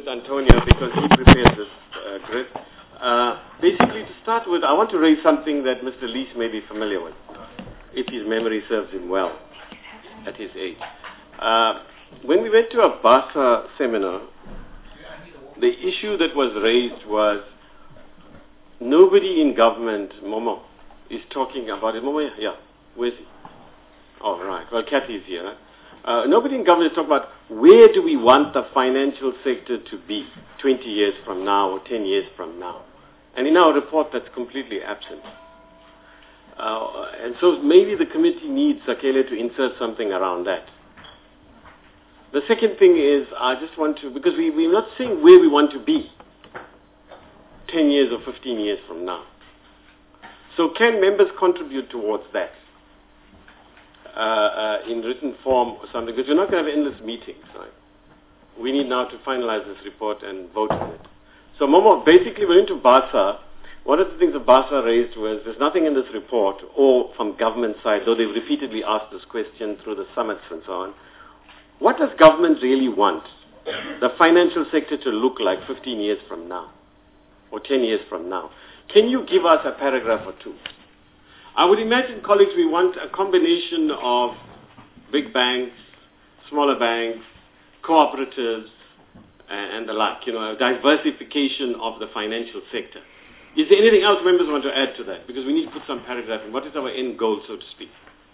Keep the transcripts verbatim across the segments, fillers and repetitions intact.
with Antonio because he prepared this uh, grid. Uh, basically, to start with, I want to raise something that Mister Lees may be familiar with, if his memory serves him well at his age. Uh, when we went to a BASA seminar, the issue that was raised was nobody in government, Momo, is talking about it. Momo, yeah, where's he? Oh, right. Well, Kathy is here. Right? Uh, nobody in government is talking about where do we want the financial sector to be twenty years from now or ten years from now. And in our report, that's completely absent. Uh, and so maybe the committee needs Sakele to insert something around that. The second thing is, I just want to, because we, we're not saying where we want to be ten years or fifteen years from now. So can members contribute towards that? Uh, uh, in written form or something, because we're not going to have endless meetings, right? We need now to finalize this report and vote on it. So, Momo, basically we're into BASA. One of the things that BASA raised was there's nothing in this report or from government side, though they've repeatedly asked this question through the summits and so on. What does government really want the financial sector to look like fifteen years from now or ten years from now? Can you give us a paragraph or two? I would imagine, colleagues, we want a combination of big banks, smaller banks, cooperatives, and the like, you know, a diversification of the financial sector. Is there anything else members want to add to that? Because we need to put some paragraph in. What is our end goal, so to speak?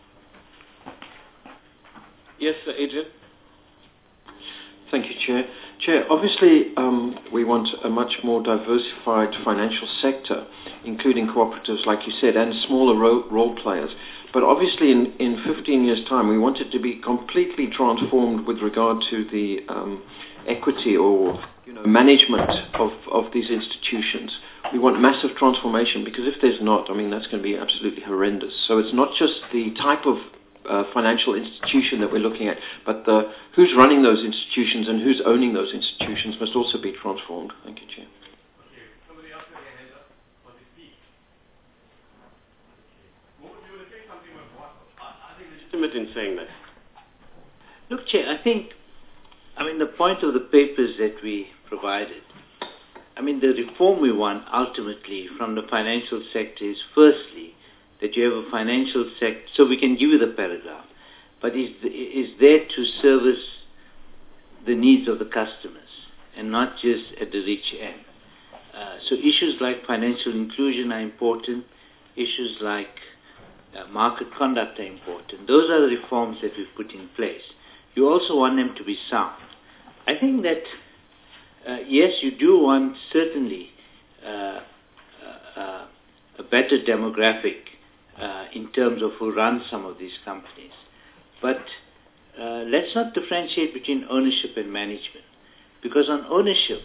Yes, uh, Adrian? Thank you, Chair. Chair, obviously um, we want a much more diversified financial sector, including cooperatives, like you said, and smaller ro role players. But obviously in, in fifteen years' time, we want it to be completely transformed with regard to the um, equity or you know, management of, of these institutions. We want massive transformation, because if there's not, I mean, that's going to be absolutely horrendous. So it's not just the type of uh, financial institution that we're looking at, but the, who's running those institutions and who's owning those institutions must also be transformed. Thank you, Chair. Okay. Somebody else has a hand up for the speak. What would you want to say something about what? I think legitimate in saying that. Look, Chair, I think, I mean, the point of the papers that we provided, I mean, the reform we want ultimately from the financial sector is firstly that you have a financial sector, so we can give you the paragraph, but is, is there to service the needs of the customers and not just at the rich end. Uh, so issues like financial inclusion are important, issues like uh, market conduct are important. Those are the reforms that we've put in place. You also want them to be sound. I think that Uh, yes, you do want certainly uh, uh, a better demographic uh, in terms of who runs some of these companies. But uh, let's not differentiate between ownership and management. Because on ownership,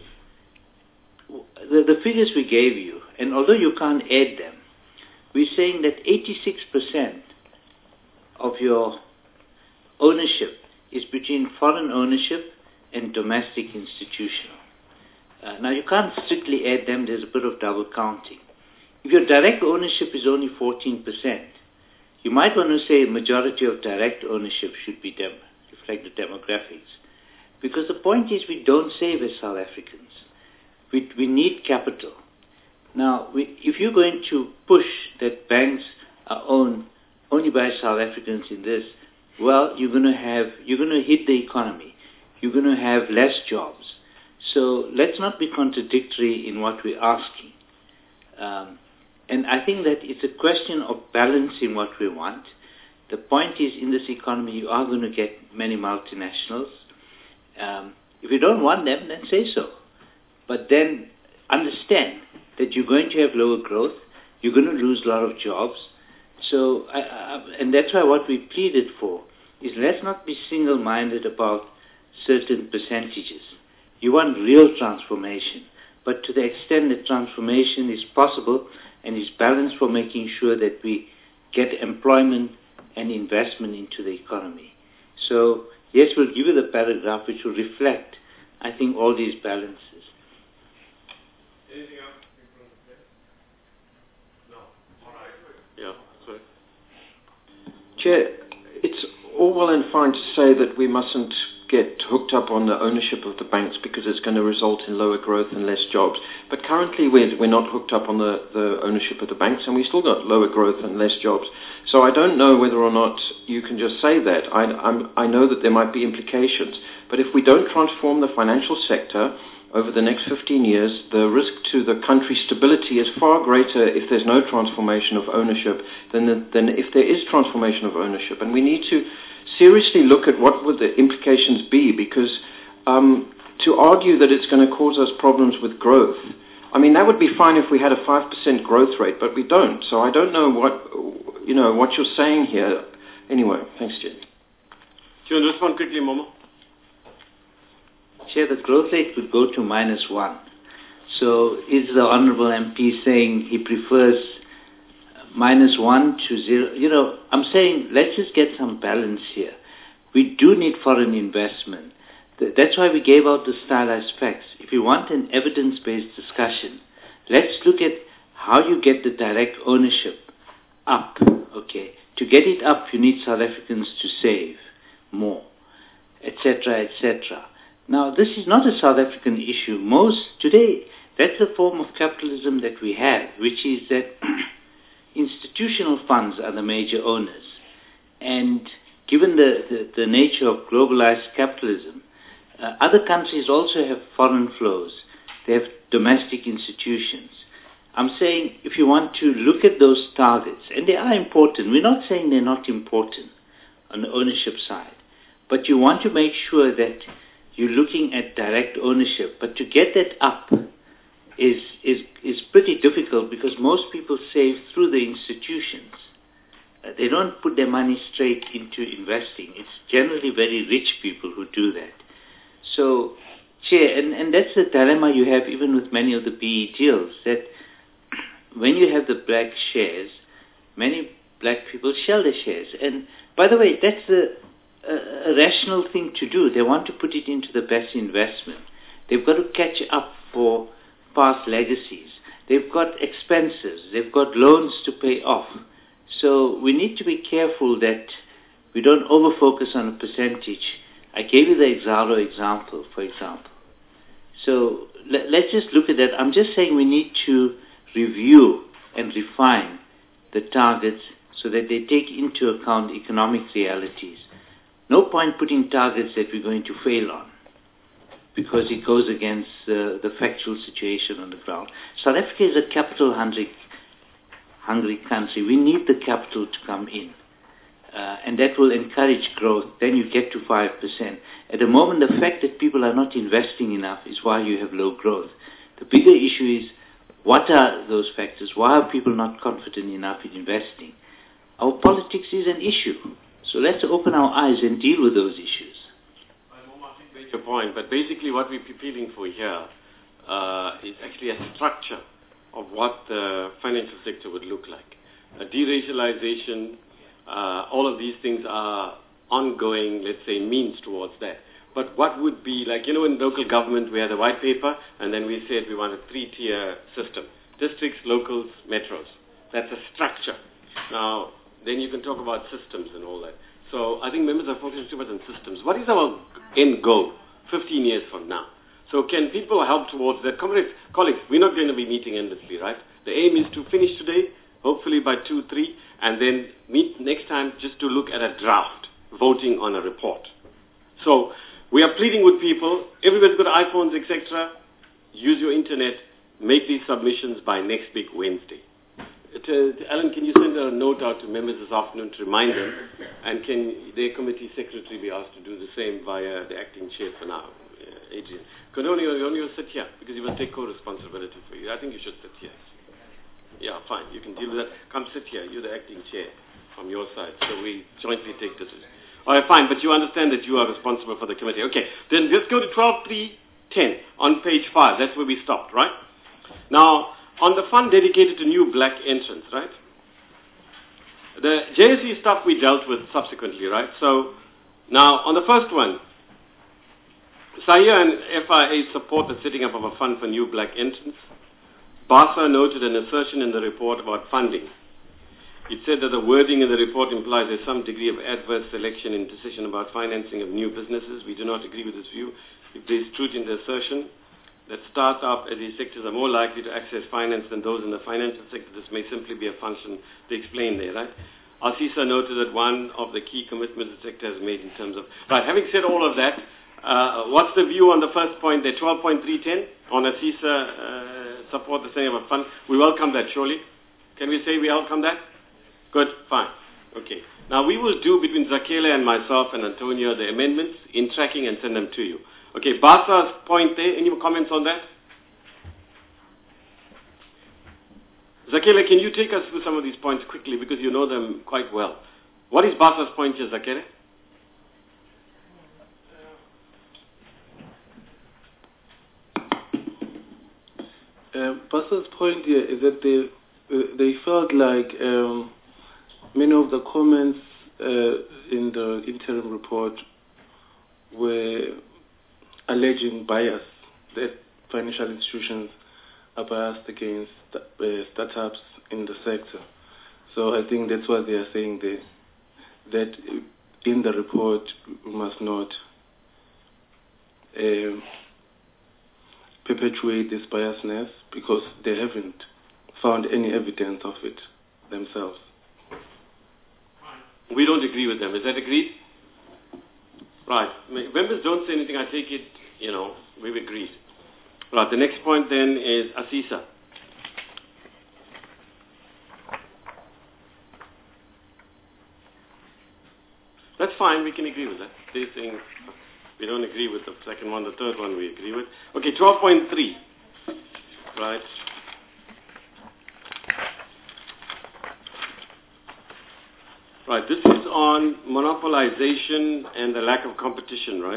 the, the figures we gave you, and although you can't add them, we're saying that eighty-six percent of your ownership is between foreign ownership and domestic institutional. Uh, now, you can't strictly add them. There's a bit of double counting. If your direct ownership is only fourteen percent, you might want to say a majority of direct ownership should be dem reflect the demographics. Because the point is we don't save as South Africans. We, we need capital. Now, we, if you're going to push that banks are owned only by South Africans in this, well, you're going to have, you're going to hit the economy. You're going to have less jobs. So let's not be contradictory in what we're asking. Um, and I think that it's a question of balancing what we want. The point is, in this economy, you are going to get many multinationals. Um, if you don't want them, then say so. But then understand that you're going to have lower growth. You're going to lose a lot of jobs. So, I, I, and that's why what we pleaded for is let's not be single-minded about certain percentages. You want real transformation, but to the extent that transformation is possible and is balanced for making sure that we get employment and investment into the economy. So, yes, we'll give you the paragraph which will reflect, I think, all these balances. Anything else? No. All right. Yeah, sorry. Chair, it's all well and fine to say that we mustn't get hooked up on the ownership of the banks because it's going to result in lower growth and less jobs. But currently we're, we're not hooked up on the, the ownership of the banks, and we still got lower growth and less jobs. So I don't know whether or not you can just say that. I, I'm, I know that there might be implications. But if we don't transform the financial sector over the next fifteen years, the risk to the country's stability is far greater if there's no transformation of ownership than, the, than if there is transformation of ownership. And we need to seriously look at what would the implications be, because um, to argue that it's going to cause us problems with growth, I mean, that would be fine if we had a five percent growth rate, but we don't. So I don't know what, you know, what you're saying here. Anyway, thanks, Jed. Do you want to respond quickly, Momo? Chair, the growth rate would go to minus one. So is the Honourable M P saying he prefers minus one to zero? You know, I'm saying let's just get some balance here. We do need foreign investment. That's why we gave out the stylized facts. If you want an evidence-based discussion, let's look at how you get the direct ownership up, okay? To get it up, you need South Africans to save more, et cetera, et cetera. Now, this is not a South African issue. Most, today, that's a form of capitalism that we have, which is that institutional funds are the major owners. And given the, the, the nature of globalized capitalism, uh, other countries also have foreign flows. They have domestic institutions. I'm saying if you want to look at those targets, and they are important, we're not saying they're not important on the ownership side, but you want to make sure that you're looking at direct ownership. But to get that up is, is, is pretty difficult because most people save through the institutions. Uh, they don't put their money straight into investing. It's generally very rich people who do that. So, Chair, and, and that's the dilemma you have even with many of the B E deals, that when you have the black shares, many black people sell their shares. And by the way, that's a A, a rational thing to do. They want to put it into the best investment. They've got to catch up for past legacies. They've got expenses. They've got loans to pay off. So we need to be careful that we don't over-focus on a percentage. I gave you the Exxaro example, for example. So let, let's just look at that. I'm just saying we need to review and refine the targets so that they take into account economic realities. No point putting targets that we're going to fail on because it goes against uh, the factual situation on the ground. South Africa is a capital-hungry hungry country. We need the capital to come in, uh, and that will encourage growth. Then you get to five percent. At the moment, the fact that people are not investing enough is why you have low growth. The bigger issue is, what are those factors? Why are people not confident enough in investing? Our politics is an issue. So let's open our eyes and deal with those issues. I think that's your point, but basically what we're appealing for here uh, is actually a structure of what the financial sector would look like. A deracialization, uh, all of these things are ongoing, let's say, means towards that. But what would be, like, you know, in local government we had a white paper, and then we said we want a three-tier system. Districts, locals, metros. That's a structure. Now, then you can talk about systems and all that. So I think members are focusing too much on systems. What is our end goal fifteen years from now? So can people help towards that? Comrades, colleagues, we're not going to be meeting endlessly, right? The aim is to finish today, hopefully by two, three, and then meet next time just to look at a draft, voting on a report. So we are pleading with people, everybody's got iPhones, et cetera. Use your internet, make these submissions by next week, Wednesday. To, to Alan, can you send a note out to members this afternoon to remind them, and can their committee secretary be asked to do the same via the acting chair for now, uh, Adrian? Because only you only sit here because you must take co-responsibility for you. I think you should sit here. Yeah, fine. You can deal with that. Come sit here. You're the acting chair from your side, so we jointly take this. All right, fine. But you understand that you are responsible for the committee. Okay. Then let's go to twelve three ten on page five. That's where we stopped, right? Now, on the fund dedicated to new black entrants, right? The J S E stuff we dealt with subsequently, right? So, now, on the first one, SAIA and F I A support the setting up of a fund for new black entrants. BASA noted an assertion in the report about funding. It said that the wording in the report implies there's some degree of adverse selection in decision about financing of new businesses. We do not agree with this view. If there is truth in the assertion that startup as these sectors are more likely to access finance than those in the financial sector, this may simply be a function they explain there, right? ASISA noted that one of the key commitments the sector has made in terms of... Right, having said all of that, uh, what's the view on the first point there, twelve point three ten on ASISA uh, support the setting of a fund? We welcome that, surely. Can we say we welcome that? Good, fine. Okay. Now we will do between Zakele and myself and Antonio the amendments in tracking and send them to you. Okay, Basa's point there, any comments on that? Zakele, can you take us through some of these points quickly because you know them quite well. What is Basa's point here, Zakele? Uh, Basa's point here is that they, uh, they felt like um, many of the comments uh, in the interim report were alleging bias, that financial institutions are biased against uh, startups in the sector. So I think that's what they are saying there, that in the report we must not uh, perpetuate this biasness because they haven't found any evidence of it themselves. We don't agree with them. Is that agreed? Right. Members don't say anything. I take it, you know, we've agreed. Right. The next point then is ASISA. That's fine. We can agree with that. They're saying we don't agree with the second one. The third one we agree with. Okay, twelve point three. Right. Right, this is on monopolization and the lack of competition, right?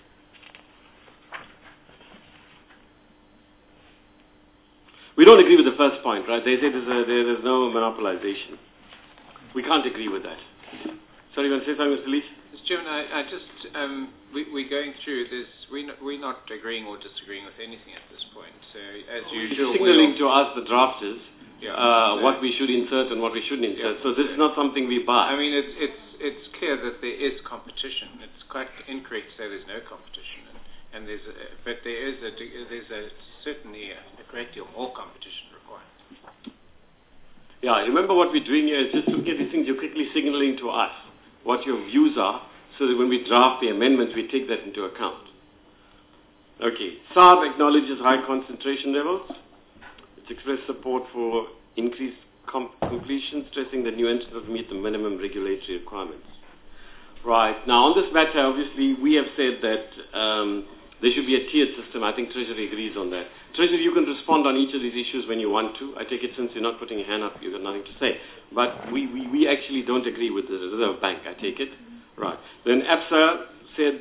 We don't agree with the first point, right? They say there's, a, there, there's no monopolization. We can't agree with that. Sorry, you want to say something, Mister Lees? Mister Chairman, I, I just, um, we, we're going through this, we're not, we're not agreeing or disagreeing with anything at this point. So, as usual, signaling we'll, to us, the drafters, Yeah, uh, so what we should insert and what we shouldn't insert. Yeah, so this so is not something we buy. I mean, it's it's it's clear that there is competition. It's quite incorrect to say there's no competition, and, and there's a, but there is a there's a certainly a, a great deal more competition required. Yeah, remember what we're doing here is just looking at these things. You're quickly signaling to us what your views are, so that when we draft the amendments, we take that into account. Okay, S A R B acknowledges high concentration levels. It's expressed support for increased com completion, stressing that new entrants will meet the minimum regulatory requirements. Right. Now, on this matter, obviously, we have said that um, there should be a tiered system. I think Treasury agrees on that. Treasury, you can respond on each of these issues when you want to. I take it since you're not putting your hand up, you've got nothing to say. But we, we, we actually don't agree with the Reserve Bank, I take it. Right. Then ABSA said...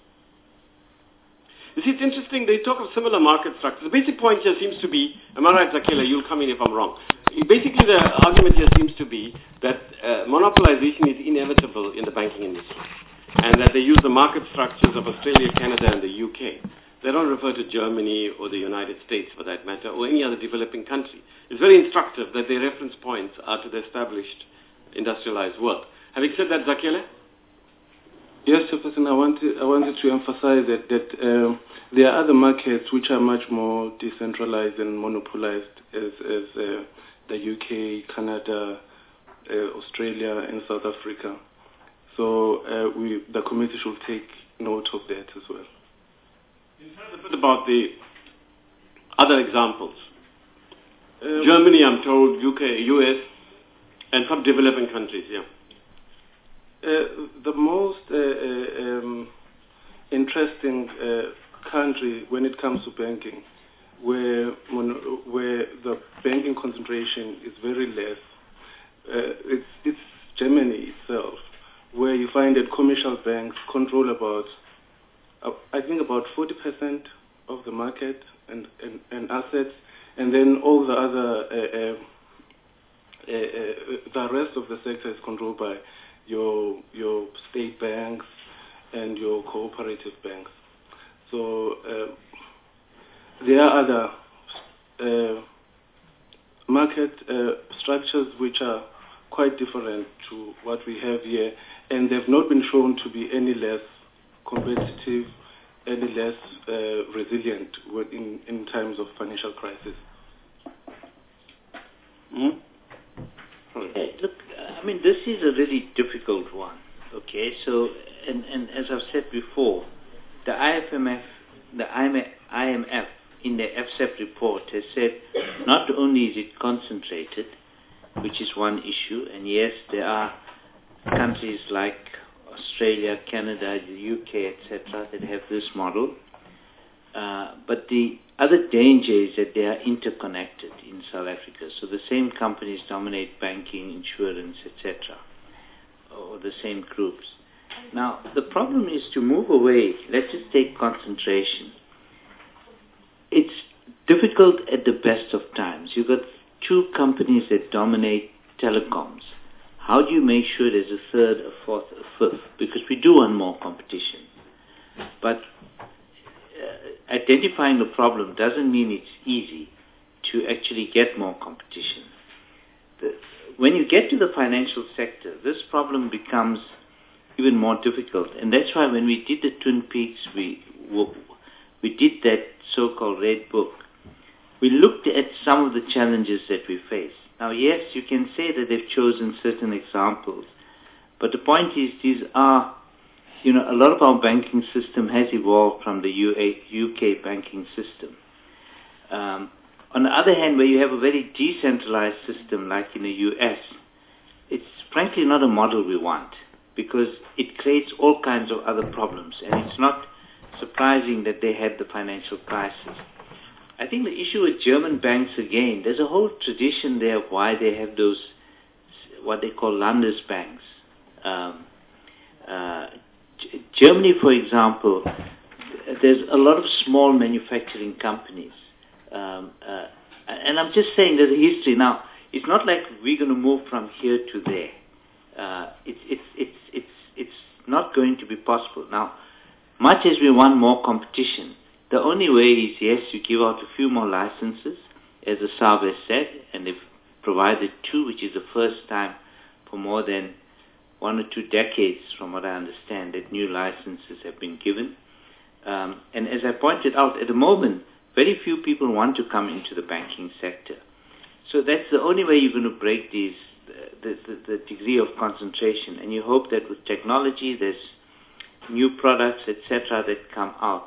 You see, it's interesting, they talk of similar market structures. The basic point here seems to be, am I right, Zakele, you'll come in if I'm wrong. Basically, the argument here seems to be that uh, monopolization is inevitable in the banking industry, and that they use the market structures of Australia, Canada, and the U K. They don't refer to Germany or the United States, for that matter, or any other developing country. It's very instructive that their reference points are to the established industrialized world. Having said that, Zakele? Yes, Chairperson, I wanted, I wanted to emphasize that, that um, there are other markets which are much more decentralized and monopolized as, as uh, the U K, Canada, uh, Australia, and South Africa. So uh, we, the committee should take note of that as well. What about the other examples? Um, Germany, I'm told, U K, U S, and some developing countries, yeah. Uh, the most uh, uh, um, interesting uh, country when it comes to banking, where where the banking concentration is very less, uh, it's it's Germany itself, where you find that commercial banks control about, uh, I think about forty percent of the market and, and, and assets, and then all the other uh, uh, uh, uh, the rest of the sector is controlled by your your state banks and your cooperative banks. So uh, there are other uh, market uh, structures which are quite different to what we have here, and they've not been shown to be any less competitive, any less uh, resilient in, in times of financial crisis. Hmm? Okay, look, I mean, this is a really difficult one. Okay, so, and, and as I've said before, the I M F, the I M F in the F S E P report has said not only is it concentrated, which is one issue, and yes, there are countries like Australia, Canada, the U K, et cetera, that have this model. Uh, but the other danger is that they are interconnected in South Africa. So the same companies dominate banking, insurance, et cetera, or the same groups. Now, the problem is to move away. Let's just take concentration. It's difficult at the best of times. You've got two companies that dominate telecoms. How do you make sure there's a third, a fourth, a fifth? Because we do want more competition. But uh, identifying the problem doesn't mean it's easy to actually get more competition. The, when you get to the financial sector, this problem becomes even more difficult. And that's why when we did the Twin Peaks, we, we did that so-called Red Book. We looked at some of the challenges that we face. Now, yes, you can say that they've chosen certain examples, but the point is these are, you know, a lot of our banking system has evolved from the U K banking system. Um, on the other hand, where you have a very decentralized system like in the U S, it's frankly not a model we want because it creates all kinds of other problems, and it's not surprising that they had the financial crisis. I think the issue with German banks, again, there's a whole tradition there of why they have those, what they call Landesbanks. Um, uh, G- Germany, for example, there's a lot of small manufacturing companies. Um, uh, and I'm just saying there's a history. Now, it's not like we're going to move from here to there. Uh, it's, it's, it's, it's, it's not going to be possible. Now, much as we want more competition, the only way is, yes, you give out a few more licenses, as the S A R B has said, and they've provided two, which is the first time for more than one or two decades, from what I understand, that new licenses have been given. Um, and as I pointed out, at the moment, very few people want to come into the banking sector. So that's the only way you're going to break these, the, the, the degree of concentration. And you hope that with technology, there's new products, et cetera, that come out.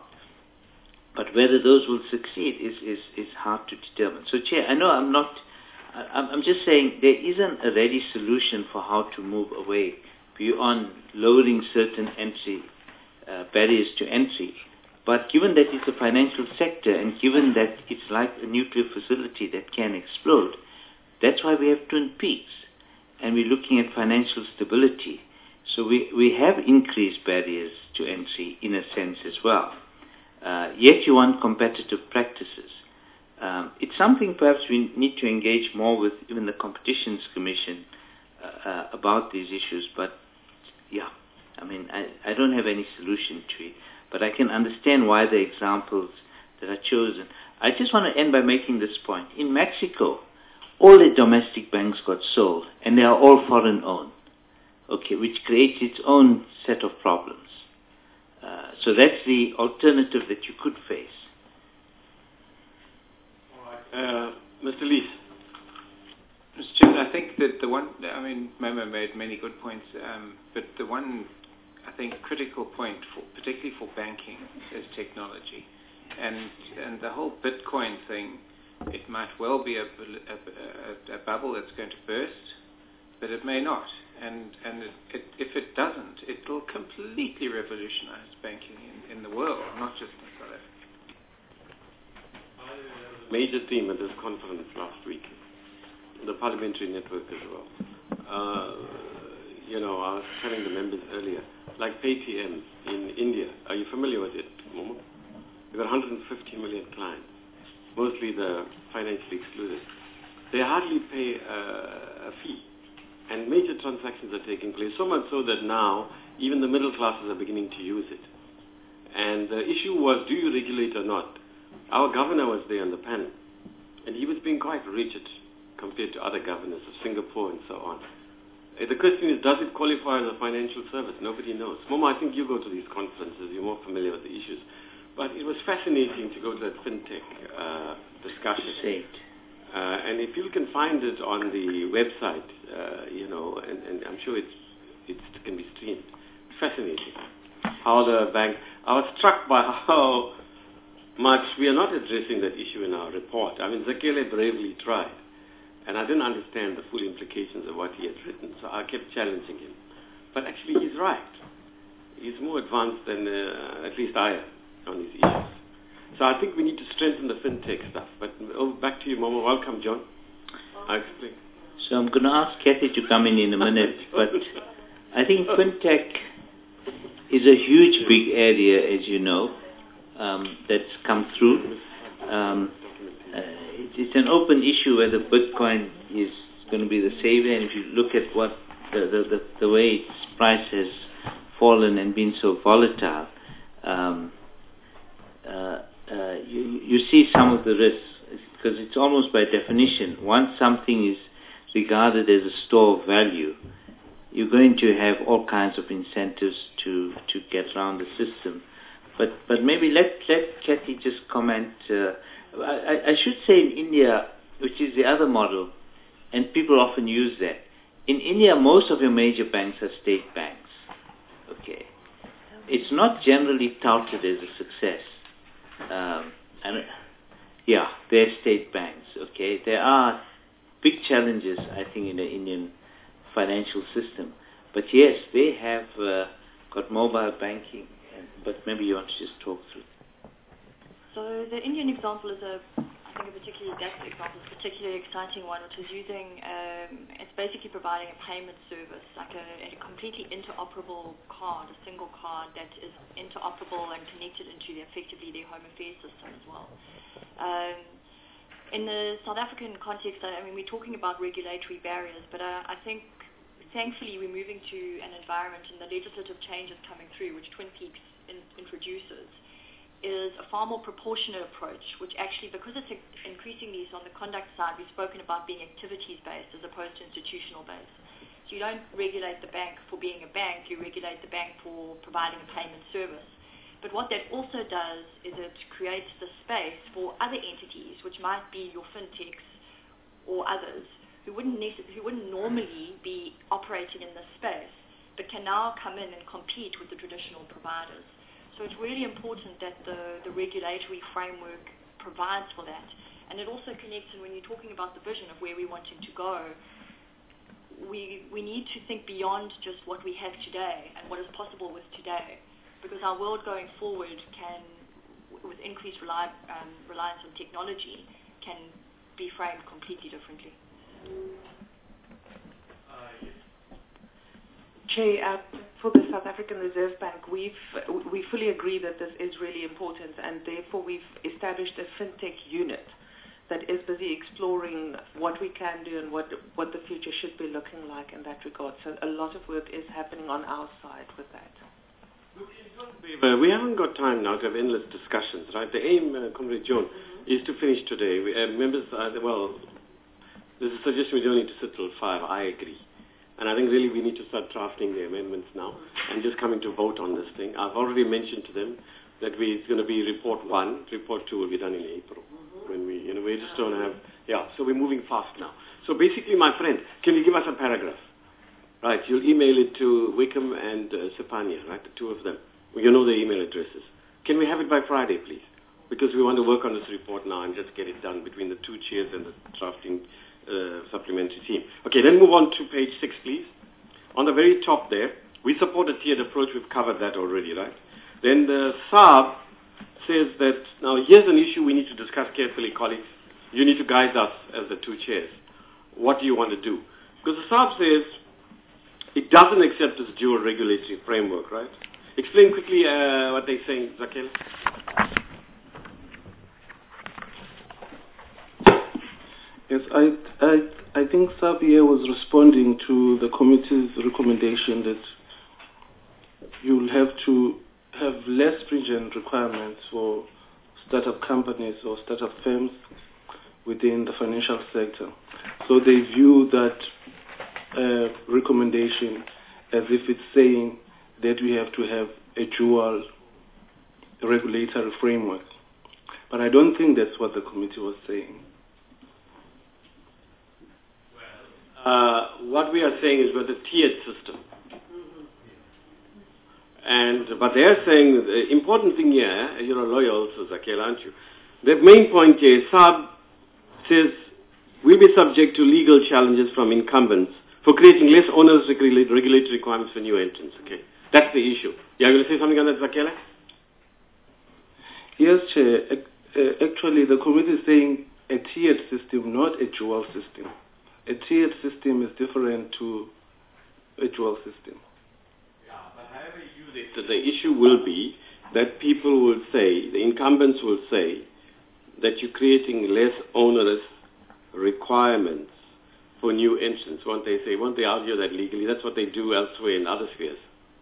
But whether those will succeed is, is, is hard to determine. So, Chair, I know I'm not, I'm, I'm just saying there isn't a ready solution for how to move away beyond lowering certain entry, uh, barriers to entry. But given that it's a financial sector and given that it's like a nuclear facility that can explode, that's why we have Twin Peaks. And we're looking at financial stability. So we, we have increased barriers to entry in a sense as well. Uh, yet you want competitive practices. Um, it's something perhaps we need to engage more with even the Competitions Commission uh, uh, about these issues. But yeah, I mean, I, I don't have any solution to it. But I can understand why the examples that are chosen. I just want to end by making this point. In Mexico, all the domestic banks got sold, and they are all foreign owned. Okay, which creates its own set of problems. Uh, so that's the alternative that you could face. Uh, Mister Lees. Mister Chairman, I think that the one, I mean, Momo made many good points, um, but the one, I think, critical point, for, particularly for banking, is technology. And and the whole Bitcoin thing, it might well be a, a, a, a bubble that's going to burst, but it may not. And and it, it, if it doesn't, it will completely revolutionize banking in, in the world, not just in South Africa. Major theme at this conference last week, the parliamentary network as well. Uh, you know, I was telling the members earlier, like Paytm in India. Are you familiar with it, Momo? We've got one hundred fifty million clients, mostly the financially excluded. They hardly pay uh, a fee. And major transactions are taking place, so much so that now even the middle classes are beginning to use it. And the issue was, do you regulate or not? Our governor was there on the panel, and he was being quite rigid compared to other governors of Singapore and so on. Uh, The question is, does it qualify as a financial service? Nobody knows. Momo, I think you go to these conferences. You're more familiar with the issues. But it was fascinating to go to that fintech uh, discussion. Uh, and if you can find it on the website, uh, you know, and, and I'm sure it's, it's, it can be streamed. Fascinating. How the bank... I was struck by how much we are not addressing that issue in our report. I mean, Zakele bravely tried. And I didn't understand the full implications of what he had written, so I kept challenging him. But actually, he's right. He's more advanced than uh, at least I am on these issues. So I think we need to strengthen the fintech stuff. But oh, back to you, Momo. Welcome, John. I'll explain. So I'm going to ask Kathy to come in in a minute, but I think fintech is a huge, big area, as you know, um, that's come through. Um, uh, it's an open issue whether Bitcoin is going to be the savior, and if you look at what the, the, the, the way its price has fallen and been so volatile, um, uh, uh, you, you see some of the risks, because it's almost by definition, once something is regarded as a store of value, you're going to have all kinds of incentives to, to get around the system. But but maybe let let Kathy just comment. Uh, I, I should say in India, which is the other model, and people often use that. In India, most of your major banks are state banks. Okay, it's not generally touted as a success. Um, and yeah, they're state banks. Okay, there are big challenges, I think, in the Indian financial system. But yes, they have uh, got mobile banking. But maybe you want to just talk through. So the Indian example is a, I think a particularly, that example is a particularly exciting one, which is using, um, it's basically providing a payment service, like a, a completely interoperable card, a single card that is interoperable and connected into the, effectively their home affairs system as well. Um, in the South African context, I mean, we're talking about regulatory barriers, but uh, I think thankfully we're moving to an environment, and the legislative changes coming through, which Twin Peaks in, introduces, is a far more proportionate approach, which actually, because it's a, increasingly so on the conduct side, we've spoken about being activities-based as opposed to institutional-based. So you don't regulate the bank for being a bank, you regulate the bank for providing a payment service. But what that also does is it creates the space for other entities, which might be your fintechs or others, who wouldn't, necess- who wouldn't normally be operating in this space, but can now come in and compete with the traditional providers. So it's really important that the, the regulatory framework provides for that. And it also connects, and when you're talking about the vision of where we're wanting to go, we, we need to think beyond just what we have today and what is possible with today. Because our world going forward can, with increased rely, um, reliance on technology, can be framed completely differently. Chair, uh, for the South African Reserve Bank, we've, we fully agree that this is really important, and therefore we've established a fintech unit that is busy exploring what we can do and what, what the future should be looking like in that regard. So a lot of work is happening on our side with that. Uh, we haven't got time now to have endless discussions, right? The aim, uh, Comrade John, mm-hmm. is to finish today. We, uh, members, uh, well, there's a suggestion we don't need to sit till five. I agree. And I think really we need to start drafting the amendments now and just coming to vote on this thing. I've already mentioned to them that we, it's going to be report one. Report two will be done in April. Mm-hmm. When we, you know, we just don't have, yeah, so we're moving fast now. So basically, my friend, can you give us a paragraph? Right, you'll email it to Wickham and uh, Sepania, right, the two of them. Well, you know the email addresses. Can we have it by Friday, please? Because we want to work on this report now and just get it done between the two chairs and the drafting uh, supplementary team. Okay, then move on to page six, please. On the very top there, we support a tiered approach. We've covered that already, right? Then the S A B says that, now here's an issue we need to discuss carefully, colleagues. You need to guide us as the two chairs. What do you want to do? Because the S A B says, it doesn't accept this dual regulatory framework, right? Explain quickly uh, what they're saying, Zakele. Yes, I, I, I think S A B here was responding to the committee's recommendation that you'll have to have less stringent requirements for startup companies or startup firms within the financial sector. So they view that uh, recommendation as if it's saying that we have to have a dual regulatory framework. But I don't think that's what the committee was saying. Uh, what we are saying is with a tiered system. And, but they're saying the important thing here, you're a lawyer also, Zakhele, aren't you? The main point here is S A B says we'll be subject to legal challenges from incumbents for creating less onerous regula- regulatory requirements for new entrants. Okay, that's the issue. You are going to say something on that, Zakhele? Yes, Chair. Uh, actually, the committee is saying a tiered system, not a dual system. A tiered system is different to a dual system. Yeah, but however you use it, the issue will be that people will say, the incumbents will say, that you're creating less onerous requirements for new entrants. Won't they say, won't they argue that legally? That's what they do elsewhere in other spheres.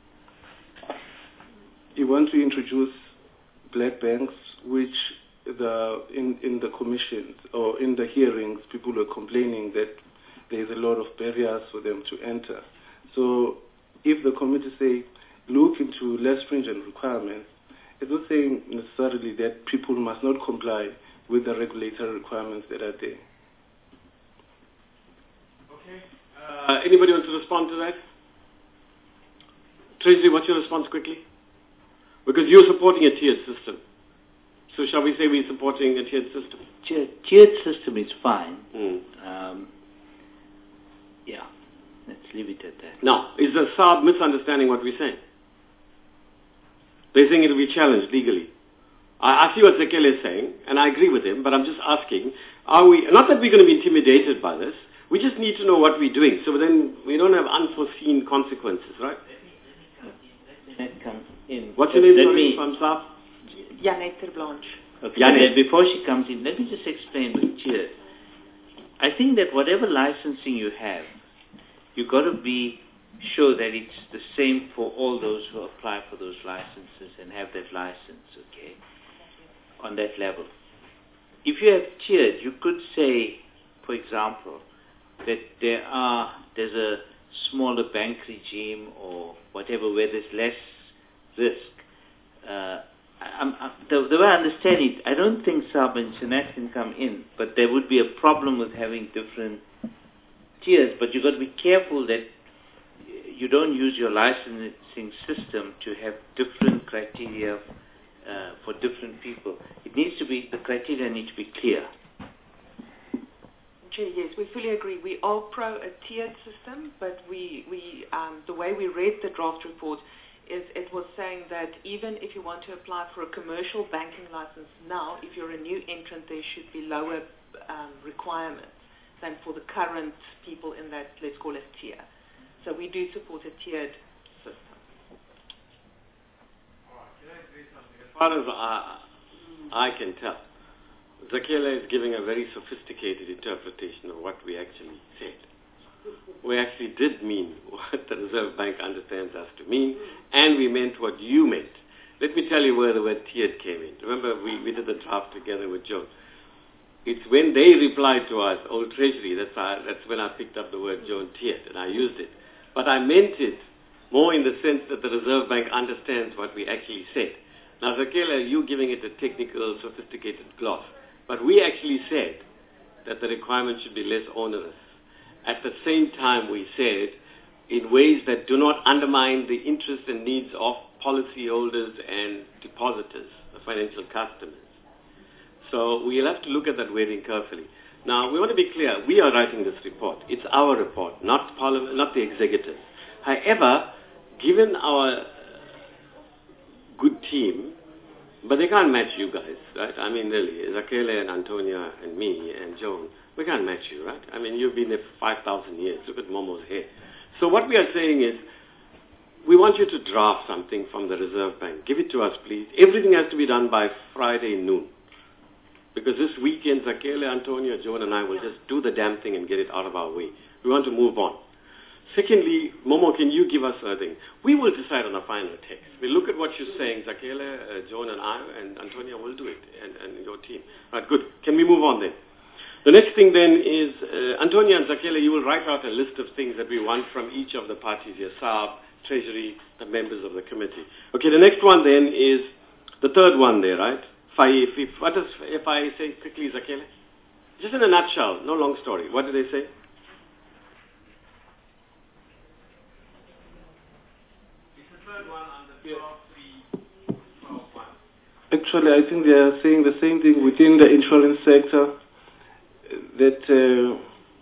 You want to introduce black banks, which the in, in the commissions or in the hearings, people were complaining that there's a lot of barriers for them to enter. So if the committee say, look into less stringent requirements, it's not saying necessarily that people must not comply with the regulatory requirements that are there. Okay. Uh, anybody want to respond to that? Tracy, what's your response quickly? Because you're supporting a tiered system. So shall we say we're supporting a tiered system? Tier, tiered system is fine. Mm. Um, yeah, let's leave it at that. Now, is the S A B misunderstanding what we're saying? They're saying it will be challenged legally. I, I see what Zakhele is saying, and I agree with him, but I'm just asking, are we, not that we're going to be intimidated by this, we just need to know what we're doing, so then we don't have unforeseen consequences, right? Let me come in. What's your name, let sorry, me, from S A B? Janette Ter Blanche. Okay, Janette. before she comes in, let me just explain with tiered. I think that whatever licensing you have, you've got to be sure that it's the same for all those who apply for those licenses and have that license, okay, on that level. If you have tiered, you could say, for example, that there are, there's a smaller bank regime or whatever where there's less risk. Uh, I'm, I'm, the, the way I understand it, I don't think S A B and Jeanette can come in, but there would be a problem with having different tiers, but you've got to be careful that you don't use your licensing system to have different criteria uh, for different people. It needs to be, the criteria need to be clear. Chair, yes, we fully agree. We are pro a tiered system, but we, we um, the way we read the draft report is it was saying that even if you want to apply for a commercial banking license now, if you're a new entrant, there should be lower um, requirements than for the current people in that, let's call it, tier. So we do support a tiered system. As far as I, I can tell, Zakhele is giving a very sophisticated interpretation of what we actually said. We actually did mean what the Reserve Bank understands us to mean, and we meant what you meant. Let me tell you where the word tiered came in. Remember, we, we did the draft together with Joe. It's when they replied to us, Old Treasury, that's, our, that's when I picked up the word Joe tiered, and I used it. But I meant it more in the sense that the Reserve Bank understands what we actually said. Now, Zakhele, you giving it a technical, sophisticated gloss. But we actually said that the requirement should be less onerous. At the same time, we said in ways that do not undermine the interests and needs of policyholders and depositors, the financial customers. So we'll have to look at that wording carefully. Now, we want to be clear. We are writing this report. It's our report, not Parliament, not the executive. However, given our good team, but they can't match you guys, right? I mean, really, Zakhele and Antonia and me and Joan, we can't match you, right? I mean, you've been there for five thousand years. Look at Momo's hair. So what we are saying is, we want you to draft something from the Reserve Bank. Give it to us, please. Everything has to be done by Friday noon. Because this weekend, Zakhele, Antonia, Joan, and I will just do the damn thing and get it out of our way. We want to move on. Secondly, Momo, can you give us a thing? We will decide on a final text. We'll look at what you're saying, Zakhele, uh, Joan, and I, and Antonia will do it, and, and your team. Right, good. Can we move on then? The next thing then is, uh, Antonia and Zakele, you will write out a list of things that we want from each of the parties here, S A B, Treasury, the members of the committee. Okay, the next one then is the third one there, right? If, if, what does if I say quickly, Zakele? Just in a nutshell, no long story. What do they say? It's the third one on the twelve three twelve one. Actually, I think they are saying the same thing within the insurance sector, that uh,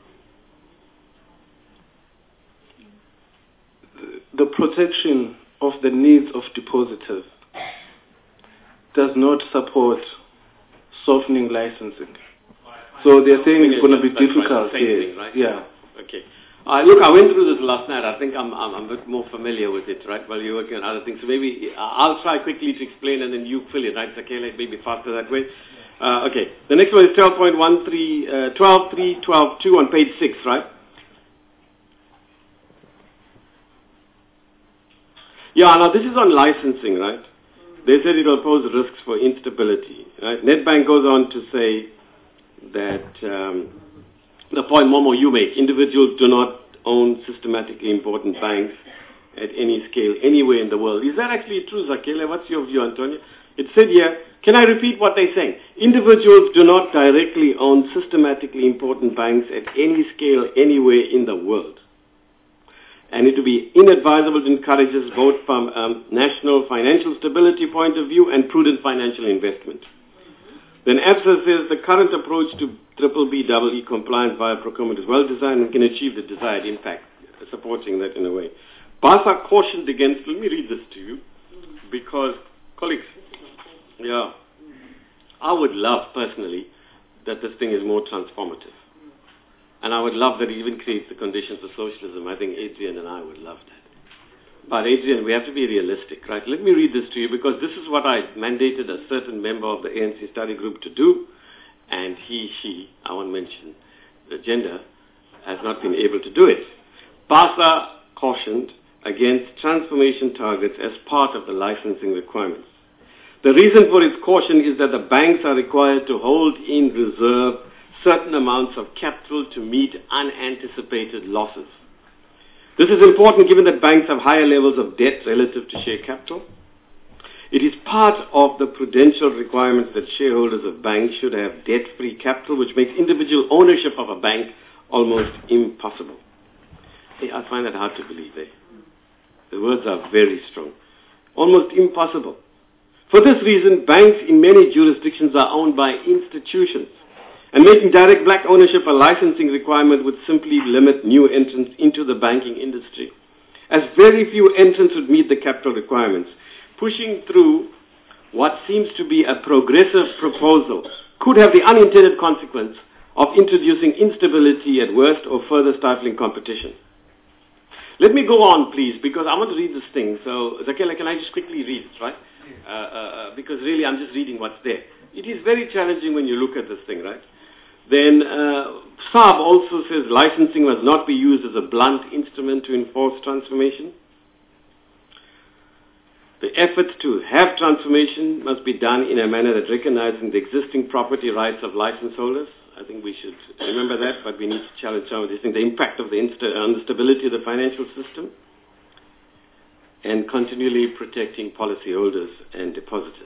the protection of the needs of depositors does not support softening licensing. So they're saying it's going to be difficult here. Thing, right? Yeah. Okay. Uh, look, I went through this last night. I think I'm, I'm, I'm a bit more familiar with it, right, while you're working on other things. So maybe uh, I'll try quickly to explain and then you fill it, right, Zakele? Maybe faster that way. Uh, okay. The next one is twelve point one three, uh, twelve three twelve two on page six, right? Yeah, now this is on licensing, right? They said it will pose risks for instability, right? Nedbank goes on to say that um, the point, Momo, you make, individuals do not own systematically important banks at any scale anywhere in the world. Is that actually true, Zakele? What's your view, Antonia? It said here, can I repeat what they're saying? Individuals do not directly own systematically important banks at any scale anywhere in the world. And it would be inadvisable to encourage us both from a national financial stability point of view and prudent financial investment. Then ABSA says the current approach to triple B double E compliance via procurement is well designed and can achieve the desired impact, supporting that in a way. BASA cautioned against, let me read this to you, because, colleagues, yeah, I would love personally that this thing is more transformative. And I would love that it even creates the conditions for socialism. I think Adrian and I would love that. But Adrian, we have to be realistic, right? Let me read this to you because this is what I mandated a certain member of the A N C study group to do. And he, she, I won't mention the gender, has not been able to do it. BASA cautioned against transformation targets as part of the licensing requirements. The reason for its caution is that the banks are required to hold in reserve certain amounts of capital to meet unanticipated losses. This is important given that banks have higher levels of debt relative to share capital. It is part of the prudential requirements that shareholders of banks should have debt-free capital, which makes individual ownership of a bank almost impossible. Hey, I find that hard to believe. Eh? The words are very strong. Almost impossible. For this reason, banks in many jurisdictions are owned by institutions. And making direct black ownership a licensing requirement would simply limit new entrants into the banking industry, as very few entrants would meet the capital requirements. Pushing through what seems to be a progressive proposal could have the unintended consequence of introducing instability at worst or further stifling competition. Let me go on, please, because I want to read this thing. So, Zakele, can I just quickly read it, right? Uh, uh, because really I'm just reading what's there. It is very challenging when you look at this thing, right? Then uh, S A B also says licensing must not be used as a blunt instrument to enforce transformation. The efforts to have transformation must be done in a manner that recognizes the existing property rights of license holders. I think we should remember that, but we need to challenge some of these things. The impact of the insta- on the stability of the financial system and continually protecting policyholders and depositors.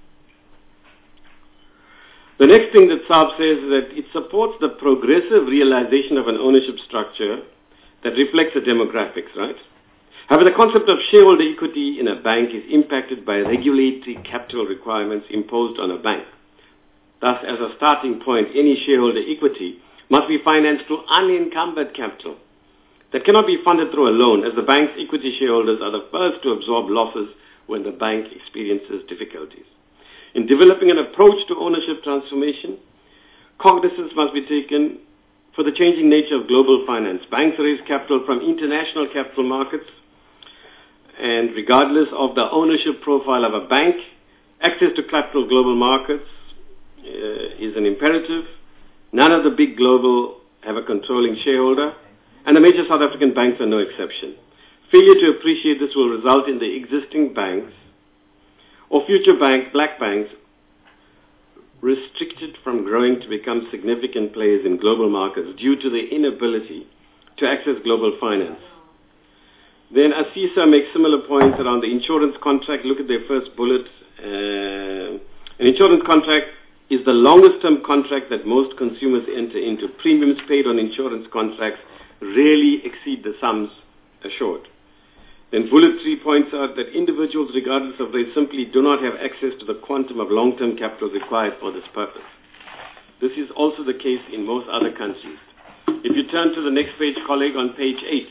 The next thing that S A B says is that it supports the progressive realization of an ownership structure that reflects the demographics, right? However, the concept of shareholder equity in a bank is impacted by regulatory capital requirements imposed on a bank. Thus, as a starting point, any shareholder equity must be financed through unencumbered capital that cannot be funded through a loan, as the bank's equity shareholders are the first to absorb losses when the bank experiences difficulties. In developing an approach to ownership transformation, cognizance must be taken for the changing nature of global finance. Banks raise capital from international capital markets, and regardless of the ownership profile of a bank, access to capital global markets uh, is an imperative. None of the big global have a controlling shareholder, and the major South African banks are no exception. Failure to appreciate this will result in the existing banks or future bank, black banks, restricted from growing to become significant players in global markets due to their inability to access global finance. Then ASISA makes similar points around the insurance contract. Look at their first bullet. Uh, an insurance contract is the longest term contract that most consumers enter into. Premiums paid on insurance contracts rarely exceed the sums assured. Then bullet three points out that individuals, regardless of race, simply do not have access to the quantum of long-term capital required for this purpose. This is also the case in most other countries. If you turn to the next page, colleague, on page eight,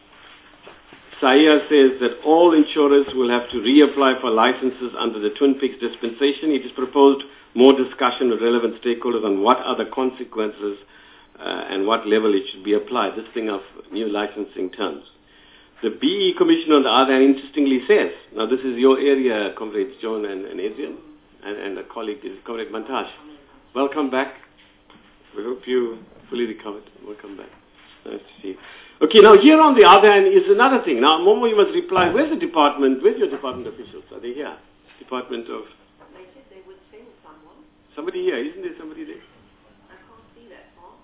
SAIA says that all insurers will have to reapply for licenses under the Twin Peaks dispensation. It is proposed more discussion with relevant stakeholders on what are the consequences uh, and what level it should be applied, this thing of new licensing terms. The B E Commission, on the other hand, interestingly says, now this is your area, Comrades John and, and Adrian, and, and a colleague is Comrade Mantash. Welcome back. We hope you fully recovered. Welcome back. Nice to see you. Okay, now here on the other hand is another thing. Now, Momo, you must reply. Where's the department? Where's your department officials? Are they here? Department of... They said they would send someone. Somebody here. Isn't there somebody there? I can't see that far.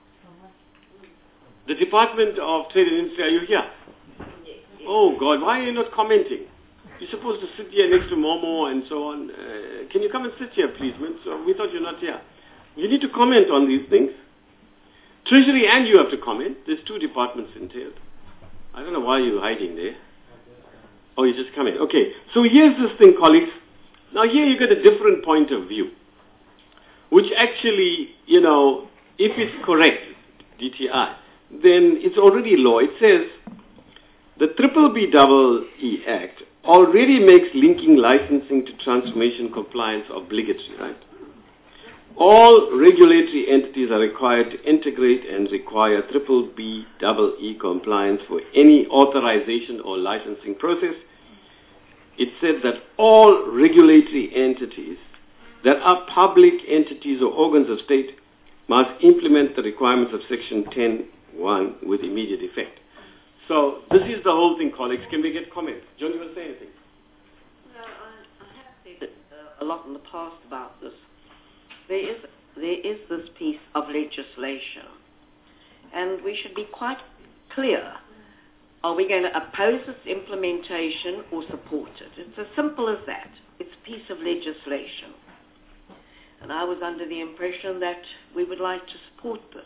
The Department of Trade and Industry, are you here? Yes, yes. Oh, God, why are you not commenting? You're supposed to sit here next to Momo and so on. Uh, can you come and sit here, please, man? So we thought you're not here. You need to comment on these things. Treasury and you have to comment. There's two departments entailed. I don't know why you're hiding there. Oh, you just come in. Okay, so here's this thing, colleagues. Now here you get a different point of view, which actually, you know, if it's correct, D T I, then it's already law. It says the Triple B Double E Act already makes linking licensing to transformation compliance obligatory, right? All regulatory entities are required to integrate and require Triple B Double E compliance for any authorization or licensing process. It said that all regulatory entities that are public entities or organs of state must implement the requirements of Section ten point one with immediate effect. So this is the whole thing, colleagues. Can we get comments? John, you want to say anything? No, I, I have said uh, a lot in the past about this. There is, there is this piece of legislation, and we should be quite clear. Are we going to oppose its implementation or support it? It's as simple as that. It's a piece of legislation. And I was under the impression that we would like to support this.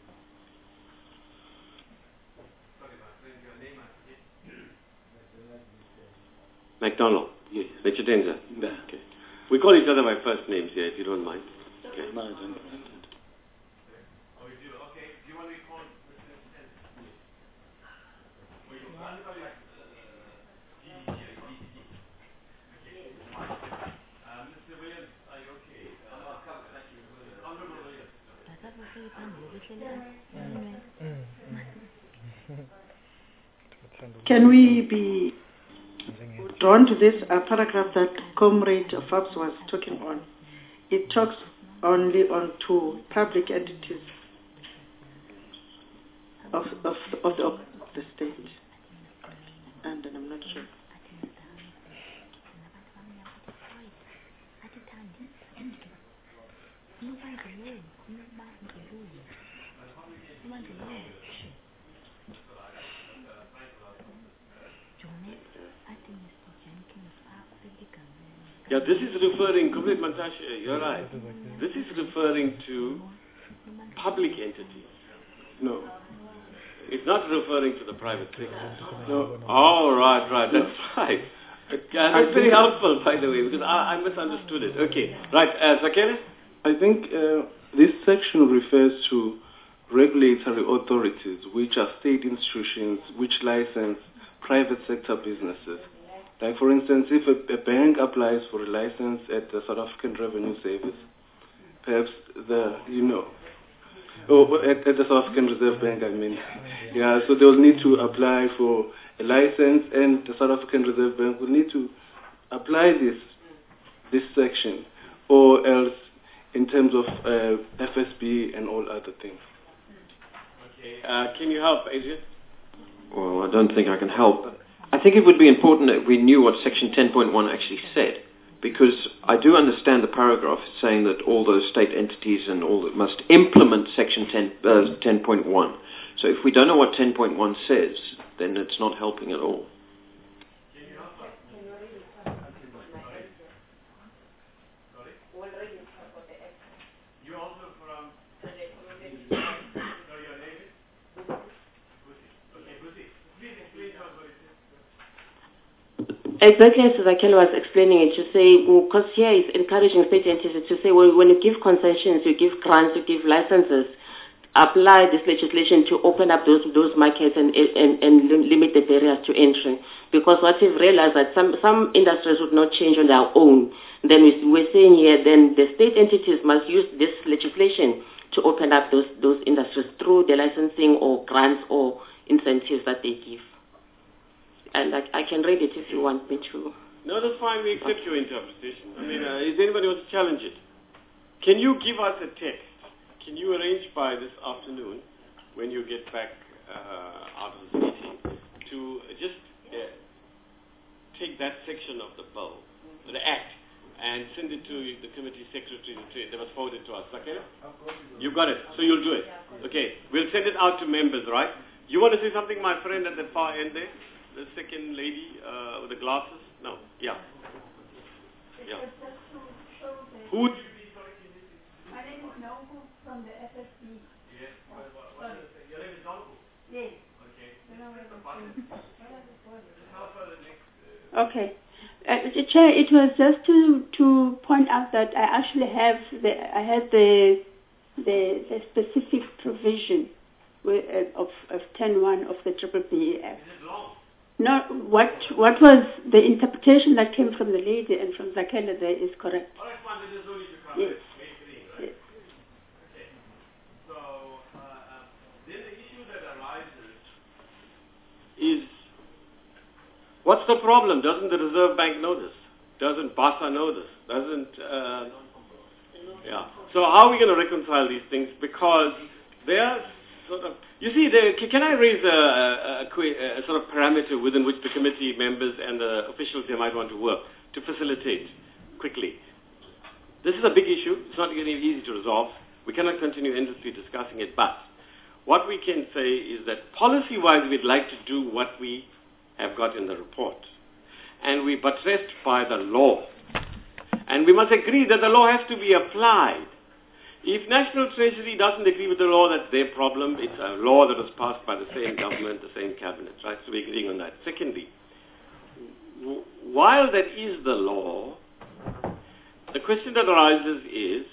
McDonald. Yes. Richard Denzer. Okay. We call each other by first names here, if you don't mind. Okay. No, I don't mind. Can we be drawn to this uh, paragraph that Comrade Fabs was talking on? It talks only on two public entities of, of, of, the, of the state. And then I'm not sure. Yeah, this is referring, Comrade Mantash, you're right. This is referring to public entities. No. It's not referring to the private sector. No. Oh, right, right, that's right. Yeah, that's very helpful, by the way, because I, I misunderstood it. Okay, right, uh, Zakele? I think uh, this section refers to regulatory authorities, which are state institutions which license private sector businesses. Like, for instance, if a, a bank applies for a license at the South African Revenue Service, perhaps the, you know, oh, at, at the South African Reserve Bank, I mean, yeah, so they'll need to apply for a license, and the South African Reserve Bank will need to apply this this section, or else in terms of uh, F S B and all other things. Okay, uh, can you help, Adrian? Well, I don't think I can help. I think it would be important that we knew what Section ten point one actually said, Because I do understand the paragraph saying that all those state entities and all that must implement Section ten point one. So if we don't know what ten point one says, then it's not helping at all. Exactly as Zakhele was explaining it, to say, because here is encouraging state entities to say, well, when you give concessions, you give grants, you give licenses, apply this legislation to open up those those markets and, and, and limit the barriers to entry. Because what we've realized that some, some industries would not change on their own. Then we, we're saying here, then the state entities must use this legislation to open up those, those industries through the licensing or grants or incentives that they give. And I, I can read it if you want me to. No, that's fine. We accept your interpretation. I mean, uh, is anybody wants to challenge it? Can you give us a text? Can you arrange by this afternoon, when you get back uh, out of this meeting, to just uh, take that section of the bill, the act, and send it to the committee secretary that was forwarded to us? Okay? You got it. So you'll do it. Okay. We'll send it out to members, right? You want to say something, my friend, at the far end there? The second lady uh, with the glasses? No. Yeah. Yeah. Who? My name is Nauku from the F S B. Yes. Sorry. Your name is Nauku? Yes. Okay. Okay. Uh, Chair, it was just to to point out that I actually have the I had the the, the specific provision with, uh, of of ten one of the Triple B Act. Is it long? No, what what was the interpretation that came from the lady and from Zakhele there is correct. All right, fine. There's no need to cover Yes. it. May three, right? Yes. Okay. So uh, uh, then the issue that arises Is, what's the problem? Doesn't the Reserve Bank know this? Doesn't BASA know this? Doesn't, uh, yeah. So how are we going to reconcile these things? Because they're sort of, you see, there, can I raise a, a, a, a sort of parameter within which the committee members and the officials here might want to work to facilitate quickly? This is a big issue. It's not going to be easy to resolve. We cannot continue endlessly discussing it, but what we can say is that policy-wise, we'd like to do what we have got in the report. And we buttressed by the law. And we must agree that the law has to be applied. If National Treasury doesn't agree with the law, that's their problem. It's a law that was passed by the same government, the same cabinet, right? So we're agreeing on that. Secondly, w- while that is the law, the question that arises is,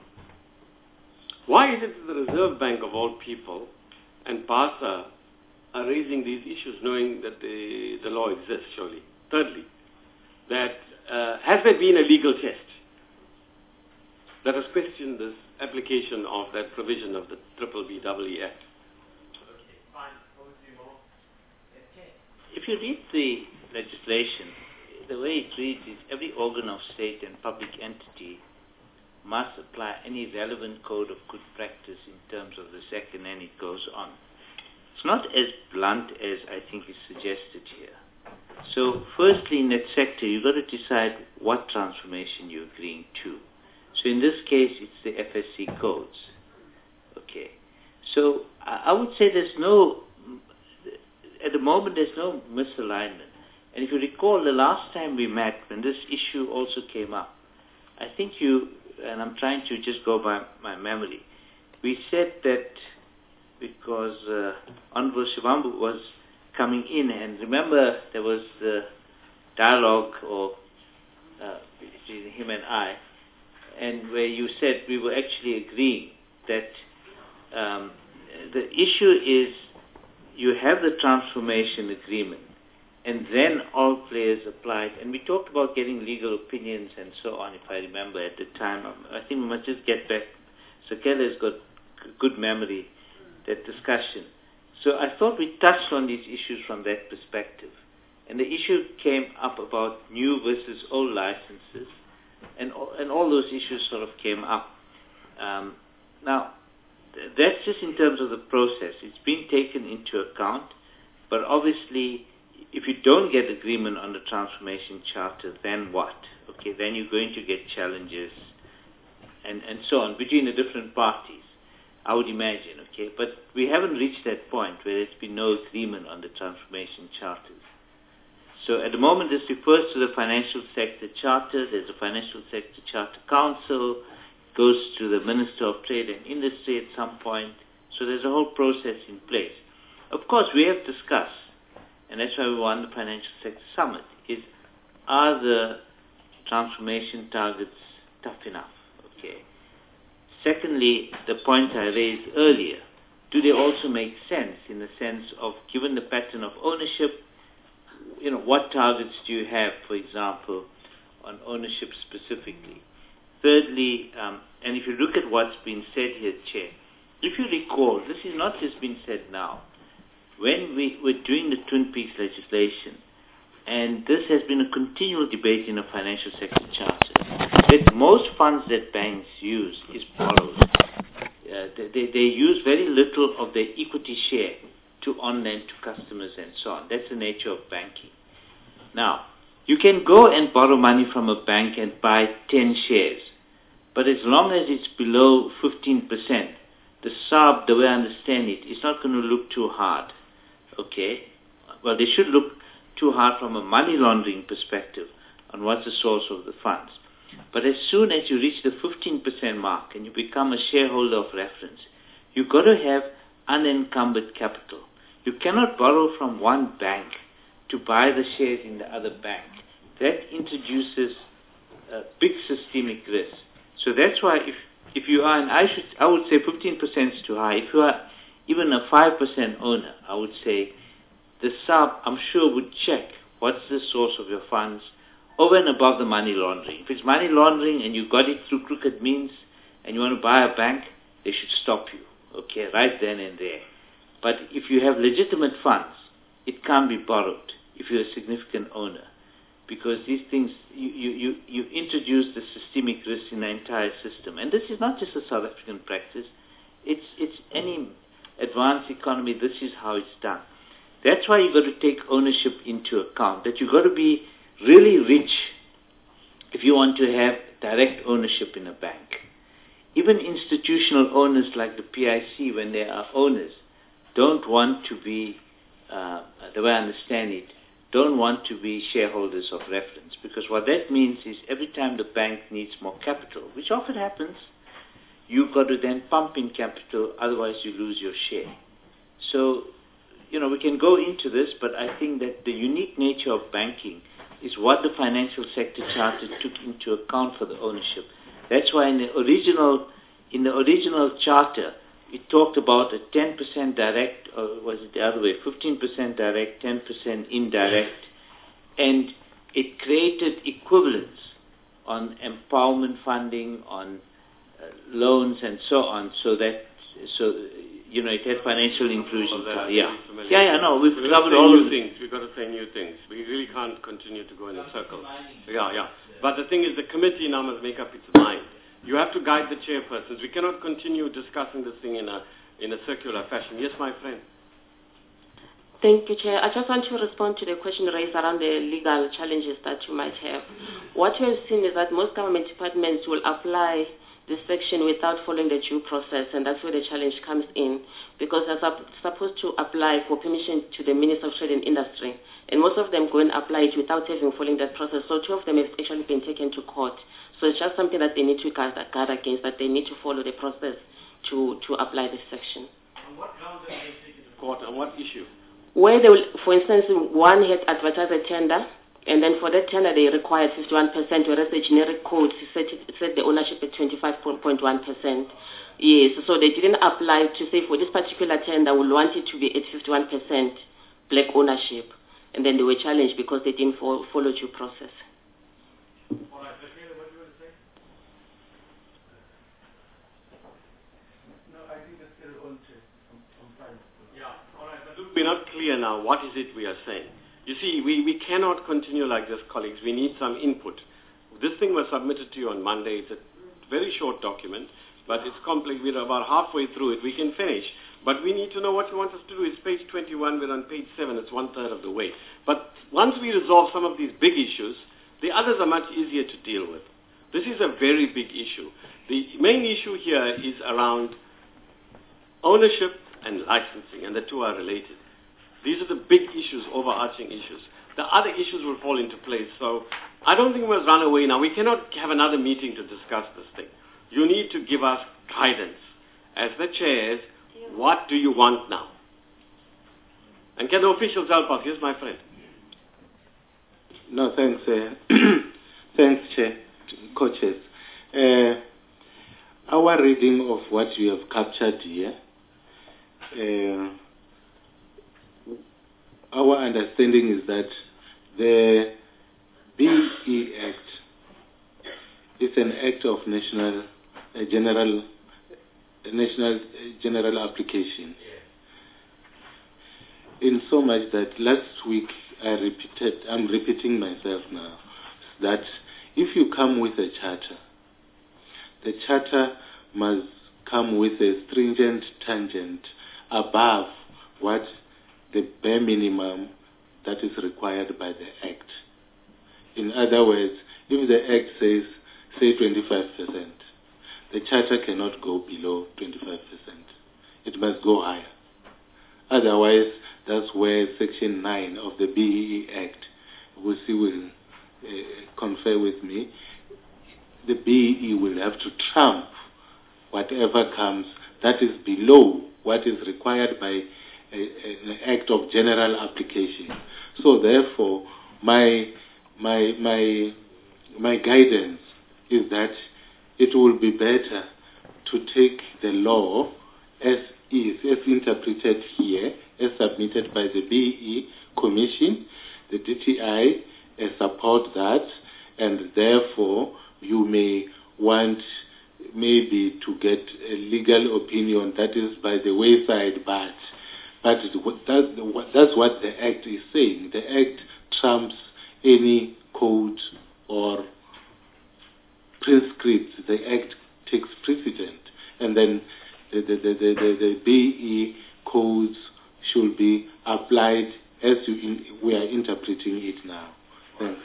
why is it that the Reserve Bank of all people and BASA are raising these issues knowing that the, the law exists, surely? Thirdly, that uh, has there been a legal test that has questioned this application of that provision of the Triple B E E Act? okay, fine. Over to you, Mo. Okay. If you read the legislation, the way it reads is every organ of state and public entity must apply any relevant code of good practice in terms of the second, and it goes on. It's not as blunt as I think is suggested here. So firstly, in that sector, you've got to decide what transformation you're agreeing to. So in this case, it's the F S C codes. Okay. So I would say there's no, at the moment, there's no misalignment. And if you recall, the last time we met, when this issue also came up, I think you, and I'm trying to just go by my memory, we said that because uh, Honorable Shivambu was coming in, and remember there was the dialogue or uh, between him and I, and where you said we were actually agreeing that um, the issue is you have the transformation agreement, and then all players applied, and we talked about getting legal opinions and so on, if I remember at the time. I think we must just get back. Zakhele has got good memory, that discussion. So I thought we touched on these issues from that perspective. And the issue came up about new versus old licenses, and, and all those issues sort of came up. Um, now, th- that's just in terms of the process. It's been taken into account, but obviously if you don't get agreement on the transformation charter, then what? Okay, then you're going to get challenges and, and so on between the different parties, I would imagine, okay? But we haven't reached that point where there's been no agreement on the transformation charters. So at the moment, this refers to the financial sector charter. There's a financial sector charter council, goes to the Minister of Trade and Industry at some point. So there's a whole process in place. Of course, we have discussed, and that's why we want the Financial Sector Summit, is are the transformation targets tough enough? Okay. Secondly, the point I raised earlier, do they also make sense in the sense of, given the pattern of ownership, you know, what targets do you have, for example, on ownership specifically? Thirdly, um, and if you look at what's been said here, Chair, if you recall, this is not just been said now. When we were doing the Twin Peaks legislation, and this has been a continual debate in the financial sector charter, that most funds that banks use is borrowed. Uh, they, they use very little of their equity share to on-lend to customers and so on. That's the nature of banking. Now, you can go and borrow money from a bank and buy ten shares, but as long as it's below fifteen percent, the S A R B, the way I understand it, is not going to look too hard. Okay? Well, they should look too hard from a money laundering perspective on what's the source of the funds. But as soon as you reach the fifteen percent mark and you become a shareholder of reference, you've got to have unencumbered capital. You cannot borrow from one bank to buy the shares in the other bank. That introduces a big systemic risk. So that's why if, if you are, and I, should, I would say fifteen percent is too high. If you are even a five percent owner, I would say the S A R B, I'm sure, would check what's the source of your funds over and above the money laundering. If it's money laundering and you got it through crooked means and you want to buy a bank, they should stop you, okay, right then and there. But if you have legitimate funds, it can't be borrowed if you're a significant owner, because these things, you, you, you, you introduce the systemic risk in the entire system. And this is not just a South African practice. It's, it's any advanced economy, this is how it's done. That's why you've got to take ownership into account, that you've got to be really rich if you want to have direct ownership in a bank. Even institutional owners like the P I C, when they are owners, don't want to be, uh, the way I understand it, don't want to be shareholders of reference, because what that means is every time the bank needs more capital, which often happens, you've got to then pump in capital, otherwise you lose your share. So, you know, we can go into this, but I think that the unique nature of banking is what the financial sector charter took into account for the ownership. That's why in the original, in the original charter, it talked about a ten percent direct, or was it the other way, fifteen percent direct, ten percent indirect, and it created equivalence on empowerment funding, on uh, loans and so on, so that, so, you know, it had financial inclusion. Well, yeah, yeah, yeah, no, we've We've covered got to say all new of things. We've got to say new things. We really can't continue to go in a circle. Yeah, yeah. But the thing is, the committee now must make up its mind. You have to guide the chairpersons. We cannot continue discussing this thing in a in a circular fashion. Yes, my friend. Thank you, Chair. I just want to respond to the question raised around the legal challenges that you might have. What we have seen is that most government departments will apply this section without following the due process, and that's where the challenge comes in, because they're sup- supposed to apply for permission to the Minister of Trade and Industry, and most of them go and apply it without even following that process. So two of them have actually been taken to court. So it's just something that they need to guard, guard against, that they need to follow the process to, to apply this section. On what grounds are they taken to court? On what issue? Where they will, for instance, one had advertised a tender, and then for that tender they required fifty-one percent, whereas the generic code set, it, set the ownership at twenty-five point one percent. Yes, so they didn't apply to say for this particular tender we want it to be at fifty-one percent black ownership, and then they were challenged because they didn't follow, follow due process. All right, Lakshmi, what do you want to say? No, I think that's still on to on time. Yeah, all right. But look, we're not clear now. What is it we are saying? You see, we, we cannot continue like this, colleagues. We need some input. This thing was submitted to you on Monday. It's a very short document. but it's complex. We're about halfway through it. We can finish. But we need to know what you want us to do. It's page twenty-one. We're on page seven. It's one-third of the way. But once we resolve some of these big issues, the others are much easier to deal with. This is a very big issue. The main issue here is around ownership and licensing, and the two are related. These are the big issues, overarching issues. The other issues will fall into place. So I don't think we must run away now. We cannot have another meeting to discuss this thing. You need to give us guidance. As the chairs, what do you want now? And can the officials help us? Here's my friend. No, thanks. Uh, thanks, Chair, coaches. Uh, our reading of what you have captured here, uh, our understanding is that the B E Act is an act of national uh, general uh, national uh, general application. In so much that last week I repeated, I'm repeating myself now, that if you come with a charter, the charter must come with a stringent tangent above what the bare minimum that is required by the Act. In other words, if the Act says, say twenty-five percent, the charter cannot go below twenty-five percent. It must go higher. Otherwise, that's where Section nine of the B E E Act, Wusi will uh, confer with me, the B E E will have to trump whatever comes that is below what is required by a, a, an act of general application. So therefore, my, my, my, my guidance is that it will be better to take the law as is, as interpreted here, as submitted by the B E E Commission. The D T I uh, support that, and therefore you may want maybe to get a legal opinion that is by the wayside, but but it, that, that's what the Act is saying. The Act trumps any code or prescript. The Act takes precedent, and then the, the, the, the, the, the B E codes should be applied as you in, we are interpreting it now. Thanks.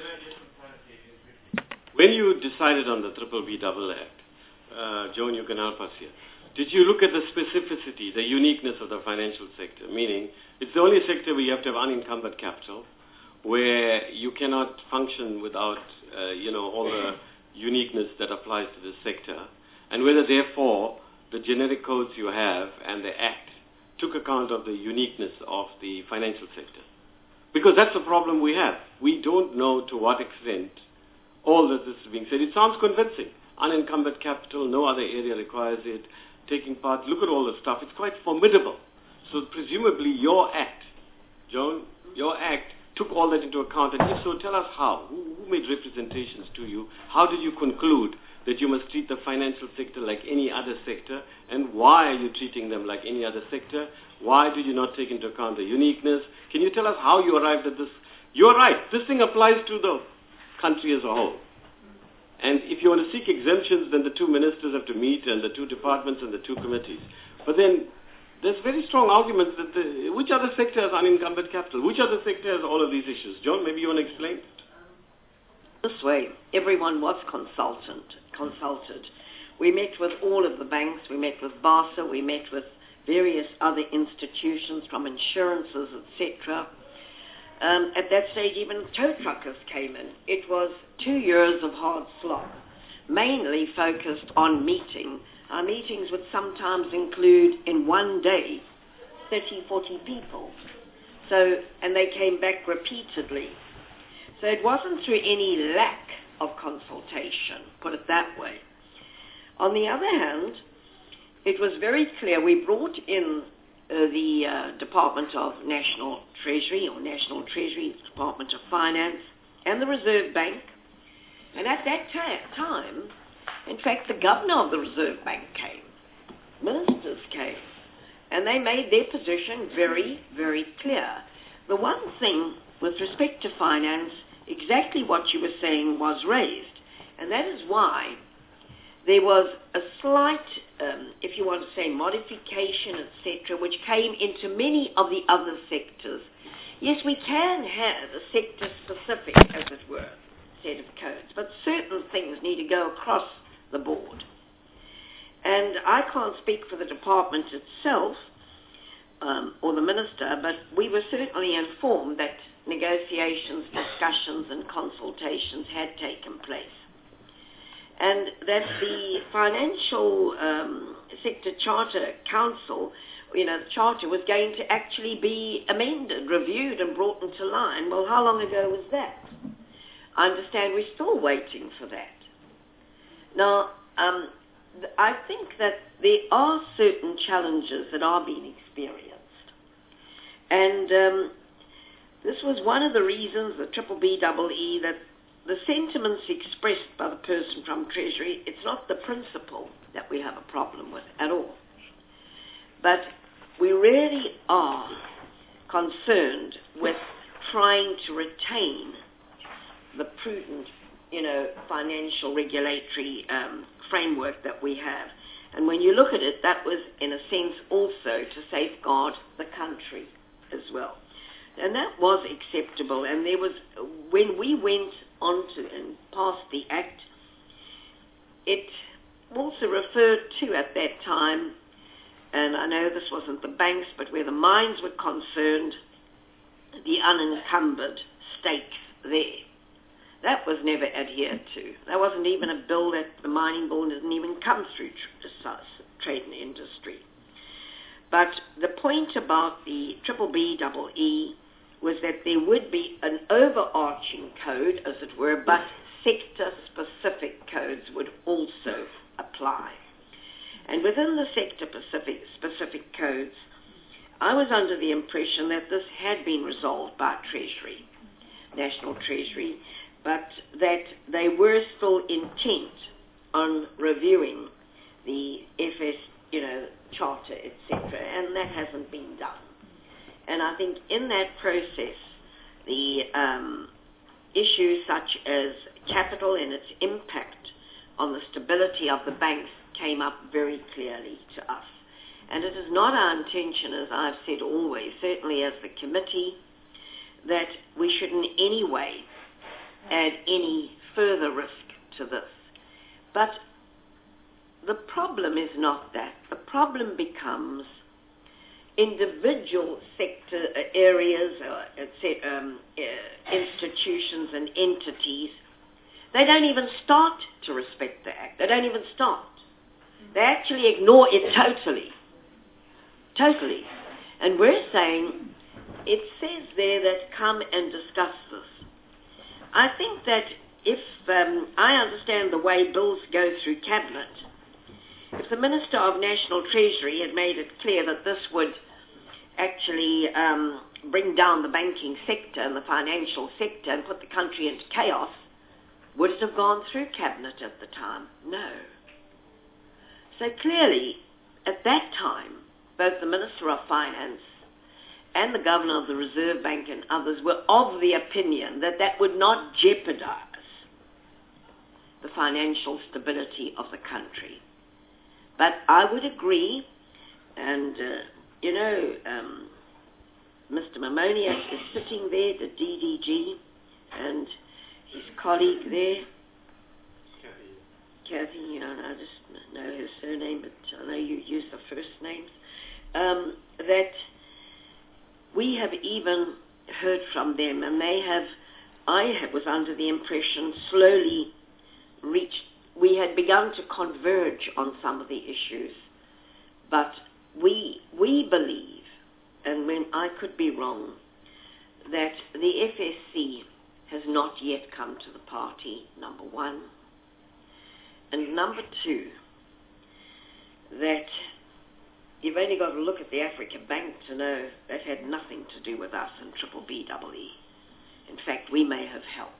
When you decided on the Triple B Double Act, uh, Joan, you can help us here. Did you look at the specificity, the uniqueness of the financial sector? Meaning, it's the only sector where you have to have unencumbered capital, where you cannot function without, uh, you know, all the uniqueness that applies to this sector, and whether, therefore, the generic codes you have and the Act took account of the uniqueness of the financial sector. Because that's the problem we have. We don't know to what extent all that this is being said. It sounds convincing. Unencumbered capital, no other area requires it. Taking part, look at all the stuff. It's quite formidable. So presumably your Act, Joan, your Act took all that into account. And if so, tell us how. Who, who made representations to you? How did you conclude that you must treat the financial sector like any other sector? And why are you treating them like any other sector? Why did you not take into account the uniqueness? Can you tell us how you arrived at this? You're right. This thing applies to the country as a whole. And if you want to seek exemptions, then the two ministers have to meet, and the two departments and the two committees. But then there's very strong arguments that the, which other sector has unencumbered capital? Which other sector has all of these issues? John, maybe you want to explain? This way, everyone was consultant, consulted. We met with all of the banks, we met with BASA, we met with various other institutions from insurances, et cetera. Um, at that stage, even tow truckers came in. It was two years of hard slog, mainly focused on meeting. Our meetings would sometimes include, in one day, thirty, forty people. So, and they came back repeatedly. So it wasn't through any lack of consultation, put it that way. On the other hand, it was very clear. We brought in uh, the uh, Department of National Treasury, or National Treasury, Department of Finance, and the Reserve Bank. And at that ta- time, in fact, the governor of the Reserve Bank came. Ministers came. And they made their position very, very clear. The one thing with respect to finance, exactly what you were saying was raised. And that is why there was a slight, um, if you want to say, modification, et cetera, which came into many of the other sectors. Yes, we can have a sector-specific, as it were, set of codes, but certain things need to go across the board. And I can't speak for the department itself um, or the minister, but we were certainly informed that negotiations, discussions, and consultations had taken place. And that the Financial um, Sector Charter Council, you know, the charter was going to actually be amended, reviewed, and brought into line. Well, how long ago was that? I understand we're still waiting for that. Now, um, th- I think that there are certain challenges that are being experienced. And um, this was one of the reasons, the triple B double E, that the sentiments expressed by the person from Treasury, it's not the principle that we have a problem with at all. But we really are concerned with trying to retain the prudent, you know, financial regulatory um, framework that we have. And when you look at it, that was, in a sense, also to safeguard the country as well. And that was acceptable. And there was, when we went on to and passed the Act, it also referred to at that time, and I know this wasn't the banks, but where the mines were concerned, the unencumbered stakes there. That was never adhered to. There wasn't even a bill that the mining bill didn't even come through tr- trade and industry. But the point about the triple B double E was that there would be an overarching code, as it were, but sector-specific codes would also apply. And within the sector-specific specific codes, I was under the impression that this had been resolved by Treasury, National Treasury, but that they were still intent on reviewing the F S, you know, charter, et cetera, and that hasn't been done. And I think in that process, the um, issues such as capital and its impact on the stability of the banks came up very clearly to us. And it is not our intention, as I've said always, certainly as the committee, that we should in any way add any further risk to this. But the problem is not that. The problem becomes individual sector areas, uh, um, uh, institutions and entities. They don't even start to respect the Act. They don't even start. They actually ignore it totally. Totally. And we're saying, it says there that come and discuss this. I think that if, um, I understand the way bills go through Cabinet, if the Minister of National Treasury had made it clear that this would actually um, bring down the banking sector and the financial sector and put the country into chaos, would it have gone through Cabinet at the time? No. So clearly, at that time, both the Minister of Finance and the Governor of the Reserve Bank and others were of the opinion that that would not jeopardize the financial stability of the country. But I would agree, and, uh, you know, um, Mister Mamoniak is sitting there, the D D G, and his colleague there, Kathy, Kathy, you know, I just know her surname, but I know you use the first names, um, that we have even heard from them, and they have, I have, was under the impression, slowly reached, we had begun to converge on some of the issues, but we we believe, and when I could be wrong, that the F S C has not yet come to the party, number one, and number two, that you've only got to look at the Africa Bank to know that had nothing to do with us and triple B double E. In fact, we may have helped.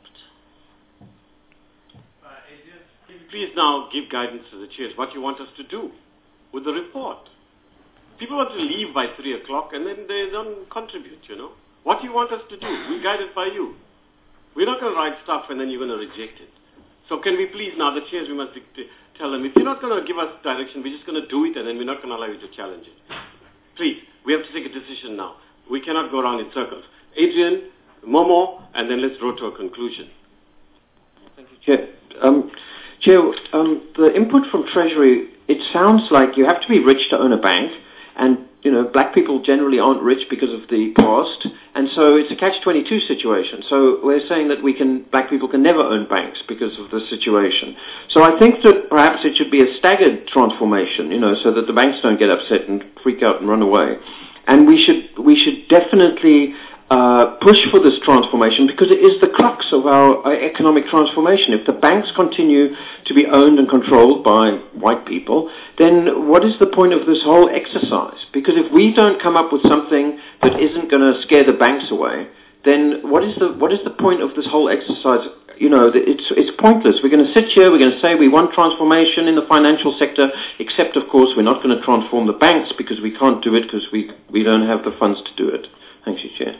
Can you please now give guidance to the chairs what you want us to do with the report? People want to leave by three o'clock and then they don't contribute, you know. What do you want us to do? We're guided by you. We're not going to write stuff and then you're going to reject it. So can we please now, the chairs, we must dictate, tell them, if you're not going to give us direction, we're just going to do it, and then we're not going to allow you to challenge it. Please, we have to take a decision now. We cannot go around in circles. Adrian, Momo, and then let's draw to a conclusion. Thank you, Chair. Um, Chair, um, the input from Treasury, it sounds like you have to be rich to own a bank, and you know, black people generally aren't rich because of the past, and so it's a catch twenty-two situation. So we're saying that we can, black people can never own banks because of the situation. So I think that perhaps it should be a staggered transformation, you know, so that the banks don't get upset and freak out and run away. And we should we should definitely uh, push for this transformation because it is the crux of our, our economic transformation. If the banks continue to be owned and controlled by white people, then what is the point of this whole exercise? Because if we don't come up with something that isn't going to scare the banks away, then what is the what is the point of this whole exercise? You know, it's it's pointless. We're going to sit here, we're going to say we want transformation in the financial sector, except, of course, we're not going to transform the banks because we can't do it because we, we don't have the funds to do it. Thank you, Chair.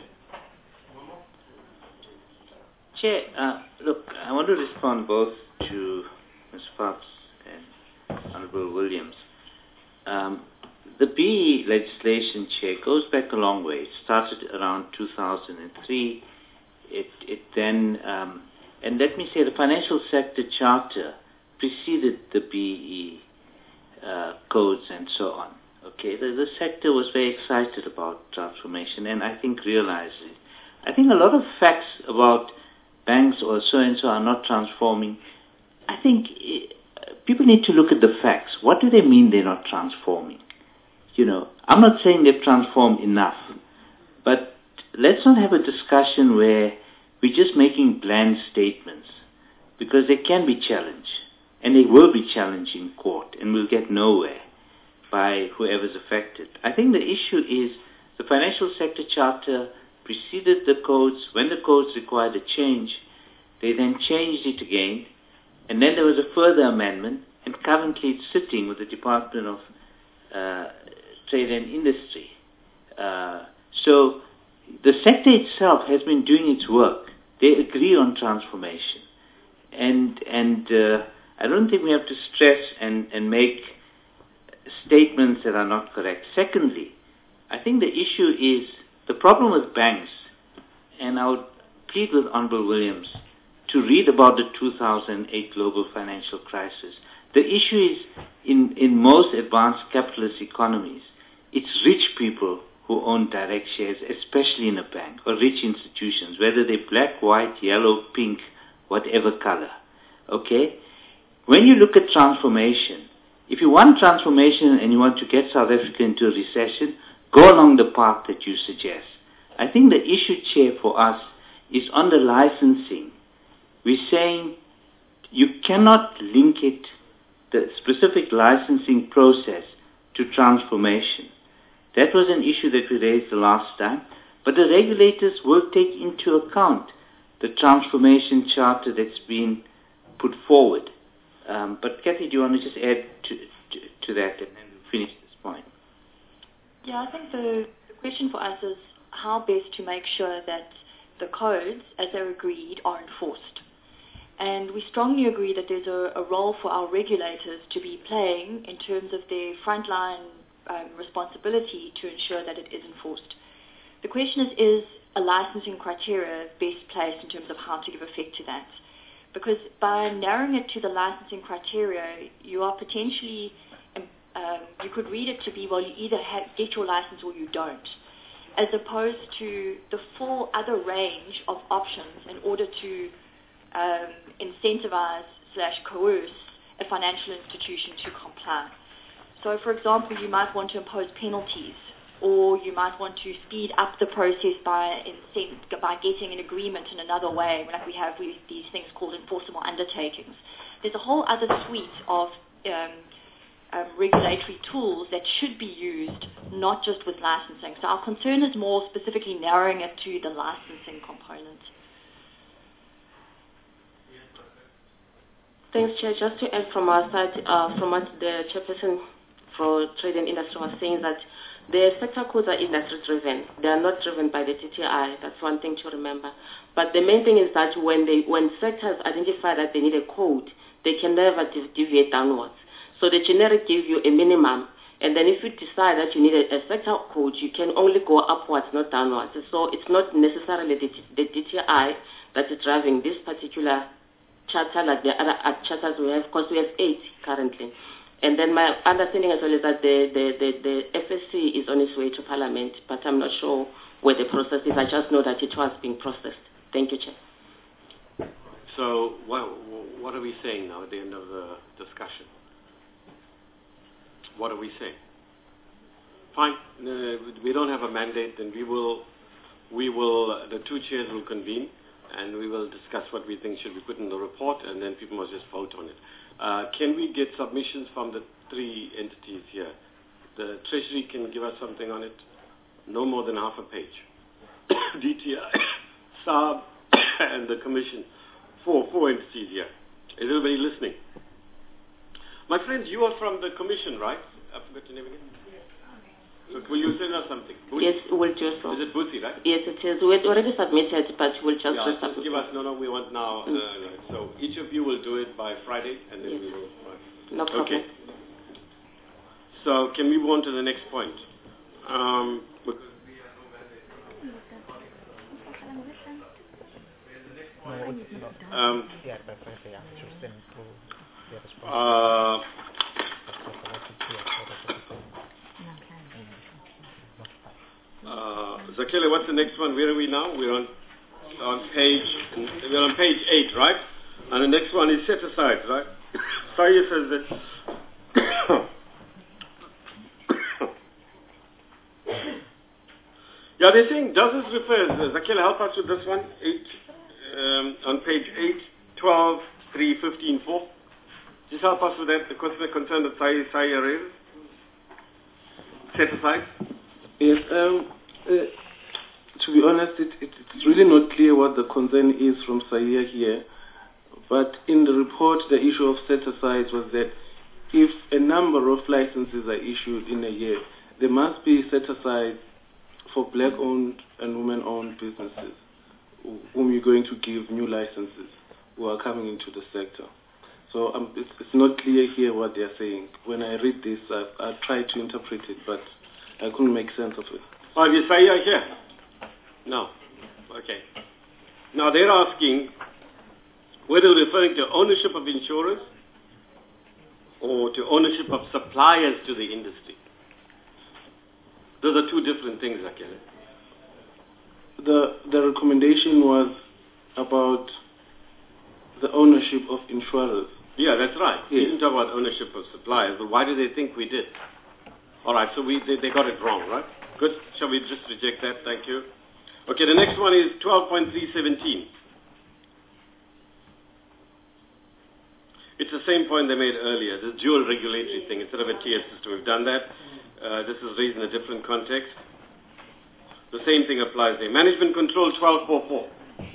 Chair, uh, look, I want to respond both to Miz Fox and Honourable Williams. Um, the B E legislation, Chair, goes back a long way. It started around two thousand three. It, it then... Um, And let me say the financial sector charter preceded the B E uh, codes and so on. Okay, the, the sector was very excited about transformation and I think realized it. I think a lot of facts about banks or so-and-so are not transforming. I think it, people need to look at the facts. What do they mean they're not transforming? You know, I'm not saying they've transformed enough, but let's not have a discussion where we're just making bland statements because they can be challenged and they will be challenged in court and we'll get nowhere by whoever's affected. I think the issue is the financial sector charter preceded the codes. When the codes required a change, they then changed it again and then there was a further amendment and currently it's sitting with the Department of uh, Trade and Industry. Uh, so the sector itself has been doing its work. They agree on transformation. And and uh, I don't think we have to stress and, and make statements that are not correct. Secondly, I think the issue is the problem with banks, and I would plead with Honourable Williams to read about the two thousand eight global financial crisis. The issue is in, in most advanced capitalist economies, it's rich people who own direct shares, especially in a bank, or rich institutions, whether they're black, white, yellow, pink, whatever color. Okay? When you look at transformation, if you want transformation and you want to get South Africa into a recession, go along the path that you suggest. I think the issue, Chair, for us is on the licensing. We're saying you cannot link it, the specific licensing process, to transformation. That was an issue that we raised the last time, but the regulators will take into account the transformation charter that's been put forward. Um, but Kathy, do you want to just add to, to, to that and then finish this point? Yeah, I think the, the question for us is how best to make sure that the codes, as they're agreed, are enforced. And we strongly agree that there's a, a role for our regulators to be playing in terms of their frontline um, responsibility to ensure that it is enforced. The question is, is a licensing criteria best placed in terms of how to give effect to that? Because by narrowing it to the licensing criteria, you are potentially, um, you could read it to be, well, you either have, get your license or you don't, as opposed to the full other range of options in order to um, incentivize slash coerce a financial institution to comply. So, for example, you might want to impose penalties, or you might want to speed up the process by incent- by getting an agreement in another way, like we have with these things called enforceable undertakings. There's a whole other suite of um, um, regulatory tools that should be used, not just with licensing. So our concern is more specifically narrowing it to the licensing component. Thanks, Chair. Just to add from our side, uh, from what the chairperson for Trade and Industry was saying, that the sector codes are industry-driven. They are not driven by the T T I. That's one thing to remember. But the main thing is that when they, when sectors identify that they need a code, they can never de- deviate downwards. So the generic gives you a minimum, and then if you decide that you need a, a sector code, you can only go upwards, not downwards. So it's not necessarily the, the D T I that is driving this particular charter like the other uh, charters we have, because we have eight currently. And then my understanding as well is that the, the, the, the F S C is on its way to Parliament, but I'm not sure where the process is. I just know that it was being processed. Thank you, Chair. So what, what are we saying now at the end of the discussion? What are we saying? Fine. Uh, we don't have a mandate, then we will, we will, uh, the two chairs will convene, and we will discuss what we think should be put in the report, and then people must just vote on it. Uh, can we get submissions from the three entities here? The Treasury can give us something on it, no more than half a page. D T I, S A B, and the Commission, four, four entities here. Is everybody listening? My friends, you are from the Commission, right? I forgot your name again. So will you send us something? Booth? Yes, we'll just. Is it Boothie, right? Yes, it is. We already submitted, but we'll just. Yeah, just give us. No, no, we want now. Mm. Uh, so each of you will do it by Friday, and then yes. we will. Uh, no problem. Okay. So can we move on to the next point? Um, um, uh, Uh, Zakele, what's the next one? Where are we now? We're on on page we're on page eight, right? And the next one is set aside, right? Saya says that. Yeah, they're saying, does this refer? Zakele, help us with this one. Eight um, on page eight, twelve, three, fifteen, four. Just help us with that. The question concern that Saya Saya raised. Set aside. Yes, um, uh, to be honest, it, it, it's really not clear what the concern is from Saia here. But in the report, the issue of set-aside was that if a number of licenses are issued in a year, there must be set-aside for black-owned and women-owned businesses whom you're going to give new licenses who are coming into the sector. So um, it's, it's not clear here what they're saying. When I read this, I, I tried to interpret it, but I couldn't make sense of it. Oh, you say here? No. Okay. Now they're asking whether they're referring to ownership of insurers or to ownership of suppliers to the industry. Those are two different things, Zakele. The the recommendation was about the ownership of insurers. Yeah, that's right. Yes. We didn't talk about ownership of suppliers, but why do they think we did? All right, so we they, they got it wrong, right? Good. Shall we just reject that? Thank you. Okay, the next one is twelve point three seventeen. It's the same point they made earlier, the dual regulatory thing instead of a tier system. We've done that. Uh, this is raised in a different context. The same thing applies there. Management control twelve forty-four.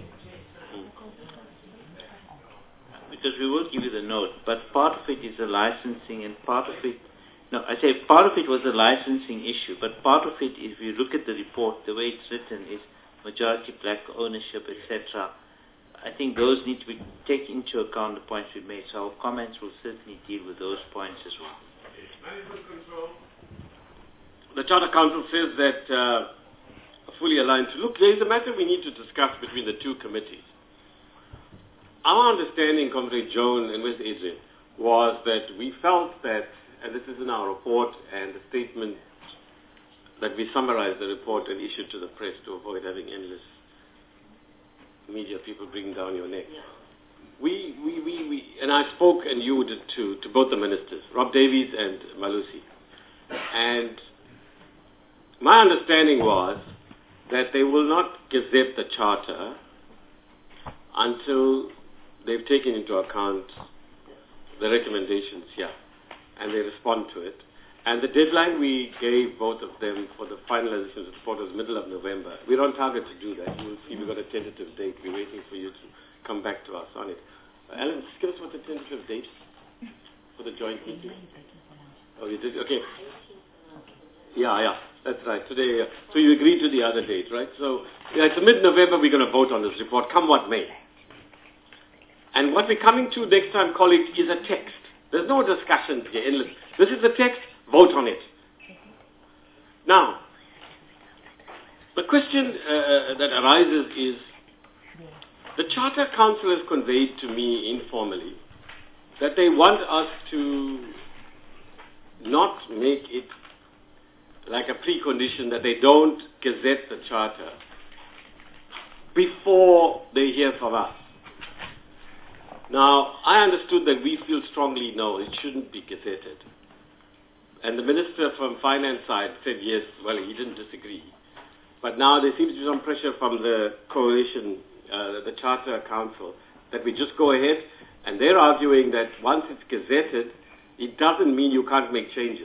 Because we will give you the note, but part of it is the licensing and part of it, no, I say part of it was a licensing issue, but part of it, if you look at the report, the way it's written is majority black ownership, et cetera. I think those need to be taken into account, the points we made. So our comments will certainly deal with those points as well. Management control. The Charter Council says that uh, fully aligned to look, there is a matter we need to discuss between the two committees. Our understanding, Comrade Joan and Mister Adrian, was that we felt that, and this is in our report and the statement that we summarized the report and issued to the press to avoid having endless media people bringing down your neck. Yeah. We, we, we, we, and I spoke, and you did too, to both the ministers, Rob Davies and Malusi. And my understanding was that they will not gazette the charter until they've taken into account the recommendations here, and they respond to it. And the deadline we gave both of them for the finalization of the report was middle of November. We're on target to do that. You will see we've got a tentative date. We're waiting for you to come back to us on it. Uh, Alan, just give us what the tentative date for the joint meeting. Oh, you did? Okay. Yeah, yeah, that's right. Today, uh, so you agreed to the other date, right? So, yeah, it's mid-November we're going to vote on this report, come what may. And what we're coming to next time, colleagues, is a text. There's no discussion here, endless. This is the text, vote on it. Now, the question uh, that arises is, the Charter Council has conveyed to me informally that they want us to not make it like a precondition that they don't gazette the Charter before they hear from us. Now, I understood that we feel strongly, no, it shouldn't be gazetted. And the Minister from Finance side said yes, well, he didn't disagree. But now there seems to be some pressure from the coalition, uh, the Charter Council, that we just go ahead, and they're arguing that once it's gazetted, it doesn't mean you can't make changes.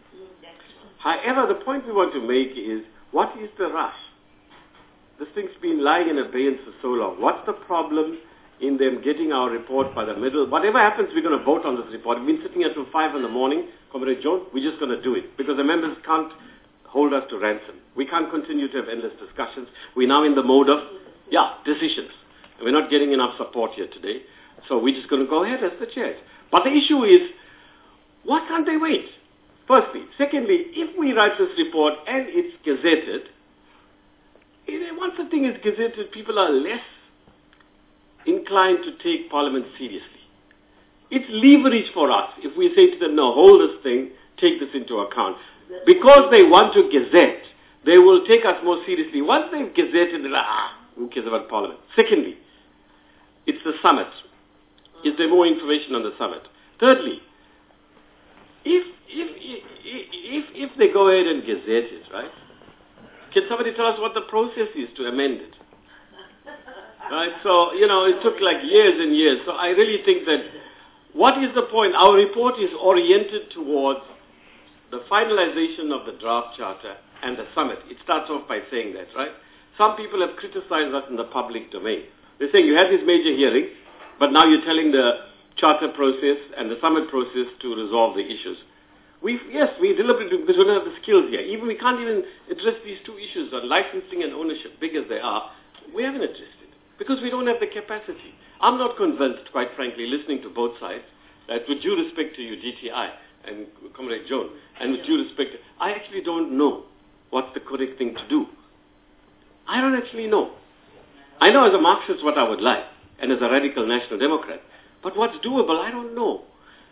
However, the point we want to make is, what is the rush? This thing's been lying in abeyance for so long. What's the problem in them getting our report by the middle? Whatever happens, we're going to vote on this report. We've been sitting here till five in the morning, Comrade Jones, we're just going to do it, because the members can't hold us to ransom. We can't continue to have endless discussions. We're now in the mode of, yeah, decisions. And we're not getting enough support here today, so we're just going to go ahead as the chairs. But the issue is, why can't they wait? Firstly. Secondly, if we write this report and it's gazetted, once the thing is gazetted, people are less inclined to take Parliament seriously. It's leverage for us if we say to them, no, hold this thing, take this into account. Because they want to gazette, they will take us more seriously. Once they've gazetted, they're like, ah, who cares about Parliament? Secondly, it's the summit. Is there more information on the summit? Thirdly, if, if, if, if they go ahead and gazette it, right, can somebody tell us what the process is to amend it? Right, so, you know, it took like years and years. So I really think that, what is the point? Our report is oriented towards the finalization of the draft charter and the summit. It starts off by saying that, right? Some people have criticized us in the public domain. They're saying you had this major hearing, but now you're telling the charter process and the summit process to resolve the issues. We yes, we deliberately, because we don't have the skills here. Even we can't even address these two issues on licensing and ownership, big as they are. We haven't addressed it because we don't have the capacity. I'm not convinced, quite frankly, listening to both sides, that with due respect to you, G T I, and Comrade Joan, and with due respect, I actually don't know what's the correct thing to do. I don't actually know. I know as a Marxist what I would like, and as a radical national democrat, but what's doable, I don't know.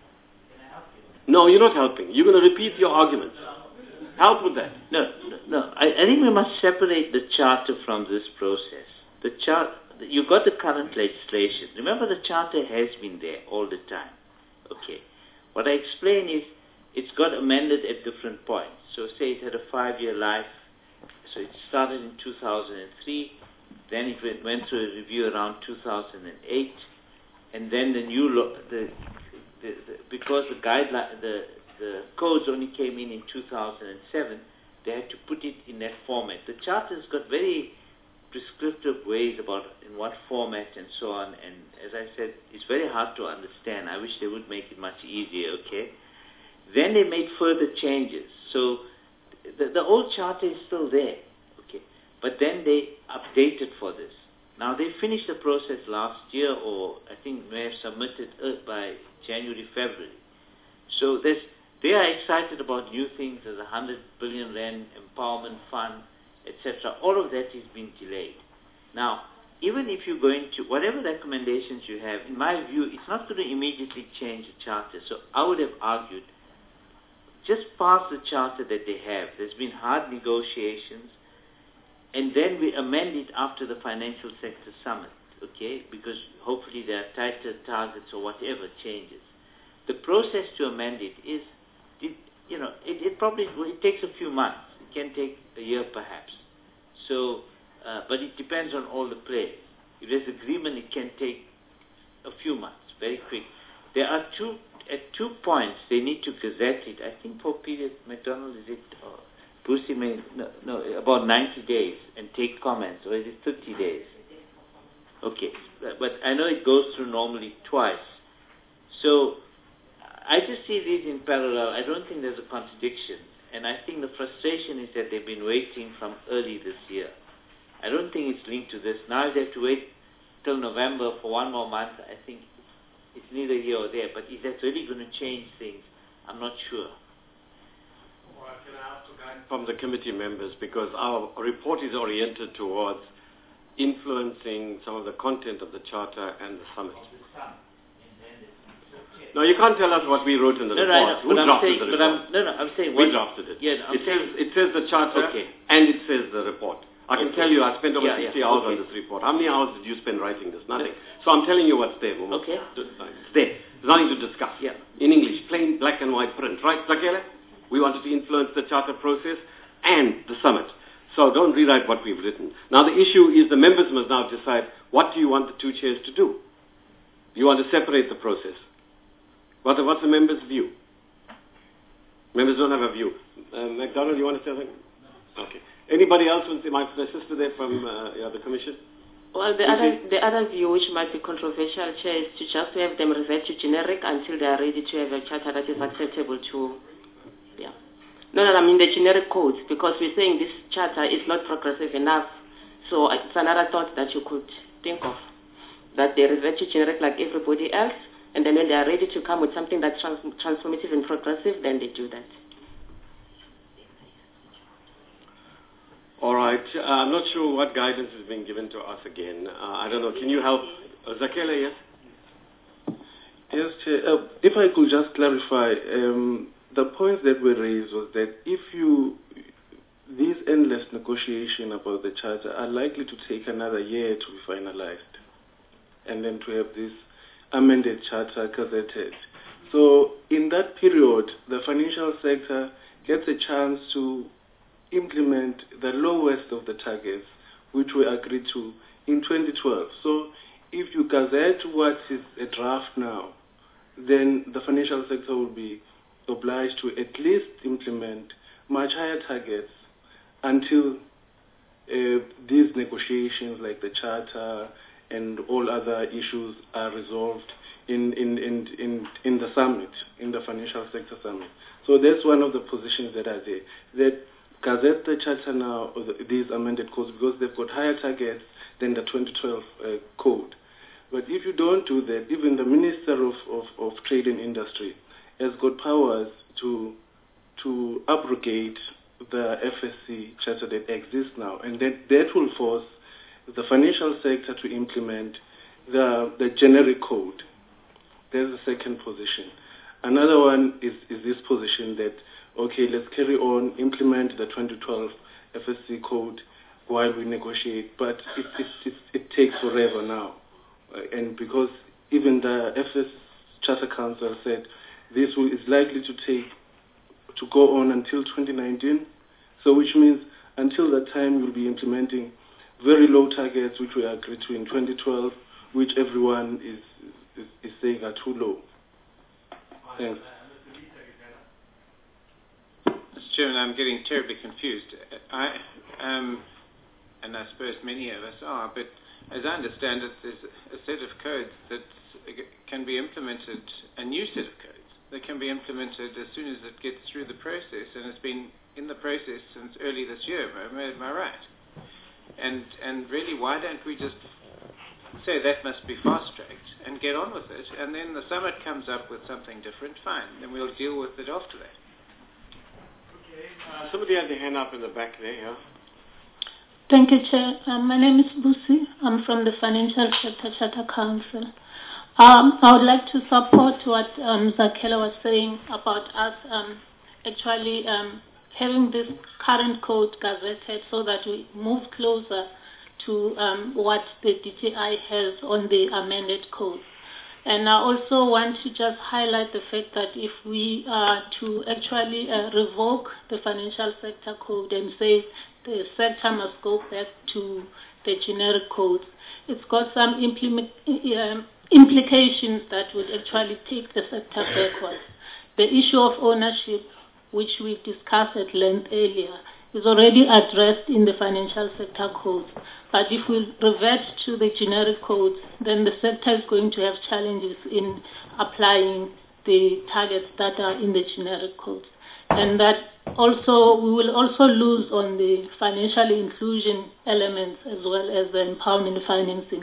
No, you're not helping. You're going to repeat your arguments. Help with that. No, no, no. I, I think we must separate the charter from this process. The chart, you've got the current legislation. Remember, the charter has been there all the time. Okay. What I explain is, it's got amended at different points. So say it had a five-year life. So it started in two thousand three. Then it went, went through a review around two thousand eight. And then the new law, the, the, the, because the guideline, the, the codes only came in in two thousand seven, they had to put it in that format. The charter's got very prescriptive ways about in what format and so on, and as I said, it's very hard to understand. I wish they would make it much easier, okay? Then they made further changes. So the, the old charter is still there, okay? But then they updated for this. Now they finished the process last year, or I think may have submitted uh, by January, February. So there's, they are excited about new things. There's a hundred billion rand empowerment fund, et cetera. All of that is being delayed. Now, even if you're going to, whatever recommendations you have, in my view, it's not going to immediately change the charter. So I would have argued, just pass the charter that they have. There's been hard negotiations, and then we amend it after the financial sector summit, okay? Because hopefully there are tighter targets or whatever changes. The process to amend it is, it, you know, it, it probably it takes a few months. It can take a year perhaps. So, uh, but it depends on all the players. If there's agreement, it can take a few months, very quick. There are two, at two points, they need to gazette it. I think for period, McDonald, is it, uh, Brucey may, no, no, about ninety days and take comments, or is it thirty days? Okay, but I know it goes through normally twice. So, I just see these in parallel. I don't think there's a contradiction. And I think the frustration is that they've been waiting from early this year. I don't think it's linked to this. Now they have to wait till November for one more month, I think it's neither here or there. But is that really going to change things? I'm not sure. Well, can I ask to guide from the committee members, because our report is oriented towards influencing some of the content of the Charter and the summit. No, you can't tell us what we wrote in the no, report. No, no, Who drafted saying, the but report? I'm, no, no, I'm saying... We drafted it. Yeah, I'm it, saying, says, it says the Charter okay. and it says the report. I can okay. tell you I spent over yeah, sixty yeah, hours okay. on this report. How many hours did you spend writing this? Nothing. So I'm telling you what's there. Momo. Okay. It's there. There's nothing to discuss. Yeah. In English, plain black and white print. Right, Zakele? We wanted to influence the Charter process and the summit. So don't rewrite what we've written. Now the issue is the members must now decide, what do you want the two chairs to do? You want to separate the process. What, what's the members' view? Members don't have a view. Uh, McDonald, you want to say something? Okay. Anybody else? My sister there from uh, yeah, the Commission? Well, the other, the other view, which might be controversial, Chair, is to just have them revert to generic until they are ready to have a charter that is acceptable to, yeah. No, no, I mean the generic codes, because we're saying this charter is not progressive enough. So it's another thought that you could think of, that they revert to generic like everybody else, and then when they are ready to come with something that's trans transformative and progressive, then they do that. All right. Uh, I'm not sure what guidance is being given to us again. Uh, I don't know. Can you help? Uh, Zakele, yes? Yes, Chair. Uh, if I could just clarify, um, the point that we raised was that if you, these endless negotiations about the Charter are likely to take another year to be finalized, and then to have this amended Charter gazetted. So in that period, the financial sector gets a chance to implement the lowest of the targets, which we agreed to in twenty twelve. So if you gazette what is a draft now, then the financial sector will be obliged to at least implement much higher targets until uh, these negotiations like the Charter and all other issues are resolved in, in, in, in, in the summit, in the financial sector summit. So that's one of the positions that are there. That gazette the Charter now, or the, these amended codes, because they've got higher targets than the twenty twelve uh, code. But if you don't do that, even the Minister of, of, of Trade and Industry has got powers to, to abrogate the F S C Charter that exists now, and that, that will force the financial sector to implement the, the generic code. There's the second position. Another one is, is this position that, okay, let's carry on, implement the twenty twelve F S C code while we negotiate, but it, it, it, it takes forever now. Uh, and because even the F S Charter Council said this will, is likely to take, to go on until twenty nineteen, so which means until that time we'll be implementing very low targets which we agreed to in twenty twelve, which everyone is, is, is saying are too low. Thanks. Mister Chairman, I'm getting terribly confused. I, um, and I suppose many of us are, but as I understand it, there's a set of codes that can be implemented, a new set of codes that can be implemented as soon as it gets through the process, and it's been in the process since early this year. Am I, am I right? And and really, why don't we just say that must be fast-tracked and get on with it, and then the summit comes up with something different, fine, then we'll deal with it after that. Okay. Uh, somebody had their hand up in the back there, yeah? Thank you, Chair. Um, my name is Busi. I'm from the Financial Sector Charter Council. Um, I would like to support what um, Zakele was saying about us um, actually um, having this current code gazetted so that we move closer to um, what the D T I has on the amended code. And I also want to just highlight the fact that if we are to actually uh, revoke the financial sector code and say the sector must go back to the generic codes, it's got some implement, um, implications that would actually take the sector backwards. The issue of ownership, which we discussed at length earlier, is already addressed in the financial sector codes. But if we revert to the generic codes, then the sector is going to have challenges in applying the targets that are in the generic codes. And that also, we will also lose on the financial inclusion elements as well as the empowerment financing,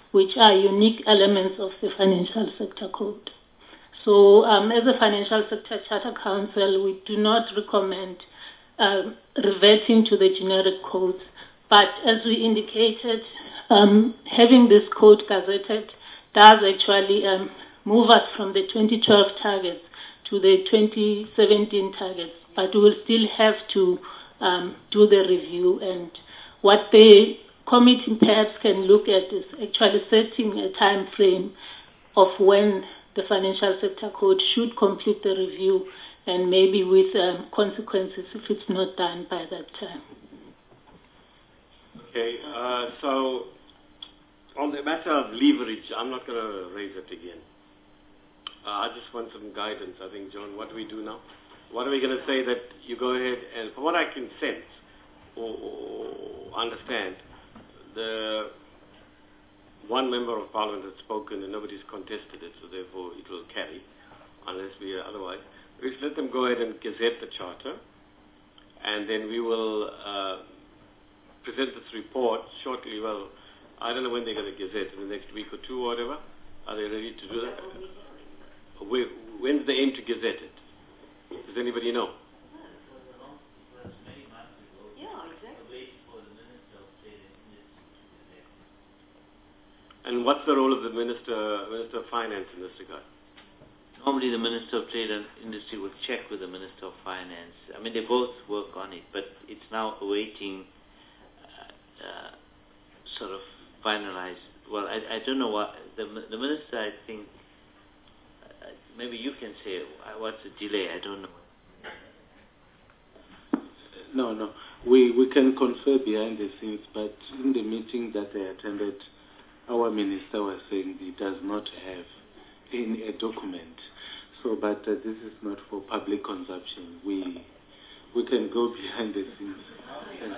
which are unique elements of the Financial Sector Code. So um, as a Financial Sector Charter Council, we do not recommend um, reverting to the generic codes, but as we indicated, um, having this code gazetted does actually um, move us from the twenty twelve targets to the twenty seventeen targets, but we will still have to um, do the review. And what the committee perhaps can look at is actually setting a time frame of when the Financial Sector Code should complete the review, and maybe with um, consequences if it's not done by that time. Okay, uh, so on the matter of leverage, I'm not going to raise it again. Uh, I just want some guidance. I think, John, what do we do now? What are we going to say that you go ahead and, from what I can sense or, or understand, the one member of Parliament has spoken and nobody's contested it, so therefore it will carry, unless we are otherwise. We should let them go ahead and gazette the Charter, and then we will uh, present this report shortly. Well, I don't know when they're going to gazette, in the next week or two or whatever. Are they ready to do that? When's the aim to gazette it? Does anybody know? And what's the role of the Minister, Minister of Finance in this regard? Normally the Minister of Trade and Industry would check with the Minister of Finance. I mean, they both work on it, but it's now awaiting uh, uh, sort of finalized. Well, I, I don't know what, the, the Minister, I think, uh, maybe you can say what's the delay, I don't know. No, no. We, we can confer behind the scenes, but in the meeting that I attended, our minister was saying he does not have in a document. So, but uh, this is not for public consumption. We we can go behind the scenes. And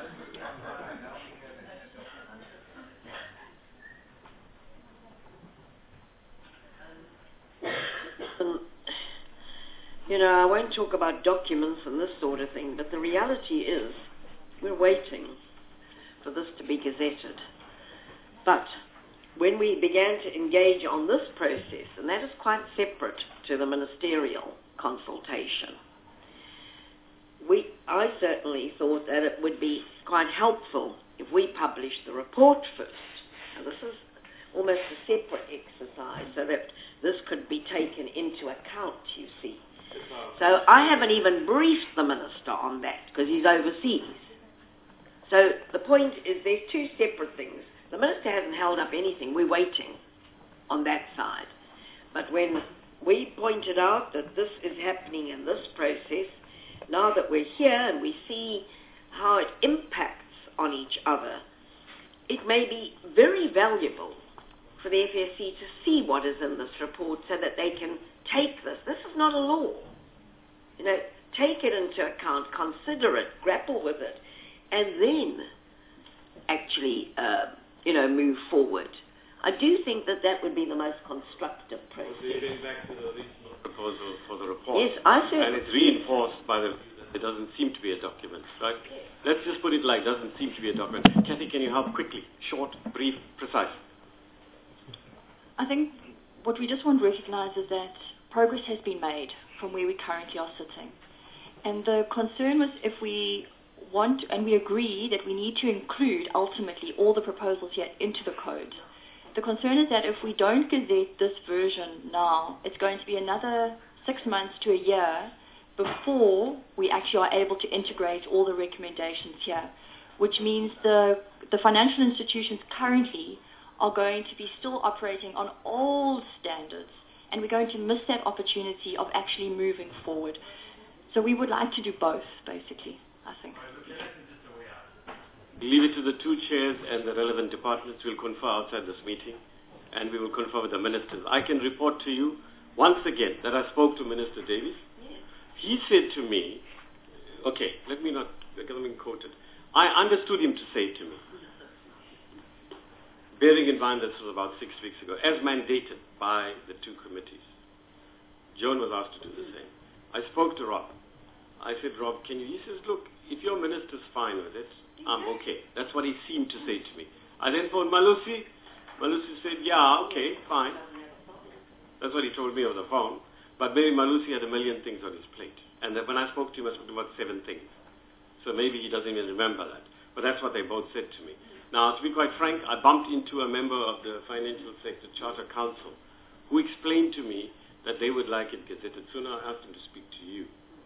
um, you know, I won't talk about documents and this sort of thing, but the reality is we're waiting for this to be gazetted. But when we began to engage on this process, and that is quite separate to the ministerial consultation, we, I certainly thought that it would be quite helpful if we published the report first. Now, this is almost a separate exercise, so that this could be taken into account, you see. So I haven't even briefed the minister on that, because he's overseas. So the point is there's two separate things. The minister hasn't held up anything. We're waiting on that side. But when we pointed out that this is happening in this process, now that we're here and we see how it impacts on each other, it may be very valuable for the F S C to see what is in this report so that they can take this. This is not a law. You know, take it into account, consider it, grapple with it, and then actually uh, you know, move forward. I do think that that would be the most constructive process. So you're going back to the original proposal for the report. Yes, I think. And it's reinforced by the, it doesn't seem to be a document, right? Yes. Let's just put it like, doesn't seem to be a document. Kathy, can you help quickly? Short, brief, precise. I think what we just want to recognize is that progress has been made from where we currently are sitting. And the concern was if we want, and we agree that we need to include ultimately all the proposals here into the code. The concern is that if we don't gazette this version now, it's going to be another six months to a year before we actually are able to integrate all the recommendations here, which means the, the financial institutions currently are going to be still operating on old standards, and we're going to miss that opportunity of actually moving forward. So we would like to do both, basically, I think. Leave it to the two chairs and the relevant departments. We'll confer outside this meeting, and we will confer with the ministers. I can report to you once again that I spoke to Minister Davies. Yes. He said to me, okay, let me not, let me quote it. I understood him to say to me, bearing in mind this was about six weeks ago, as mandated by the two committees. Joan was asked to do the same. I spoke to Rob. I said, Rob, can you? He says, look, if your minister's fine with it, I'm okay. That's what he seemed to say to me. I then phoned Malusi. Malusi said, yeah, okay, fine. That's what he told me over the phone. But maybe Malusi had a million things on his plate. And that when I spoke to him, I spoke about seven things. So maybe he doesn't even remember that. But that's what they both said to me. Now, to be quite frank, I bumped into a member of the Financial Sector Charter Council who explained to me that they would like it gazetted. So now I asked them to speak to you.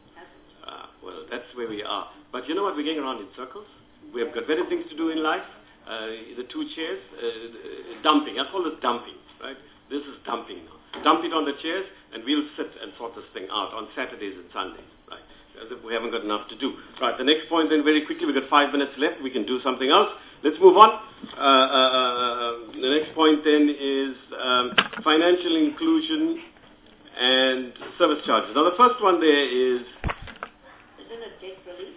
Uh, well, that's where we are. But you know what? We're going around in circles. We have got better things to do in life. Uh, the two chairs, uh, dumping. I call this dumping, right? This is dumping now. Dump it on the chairs, and we'll sit and sort this thing out on Saturdays and Sundays, right? As if we haven't got enough to do. Right, the next point then, very quickly, we've got five minutes left. We can do something else. Let's move on. Uh, uh, the next point then is um, financial inclusion and service charges. Now, the first one there is... Isn't it debt relief?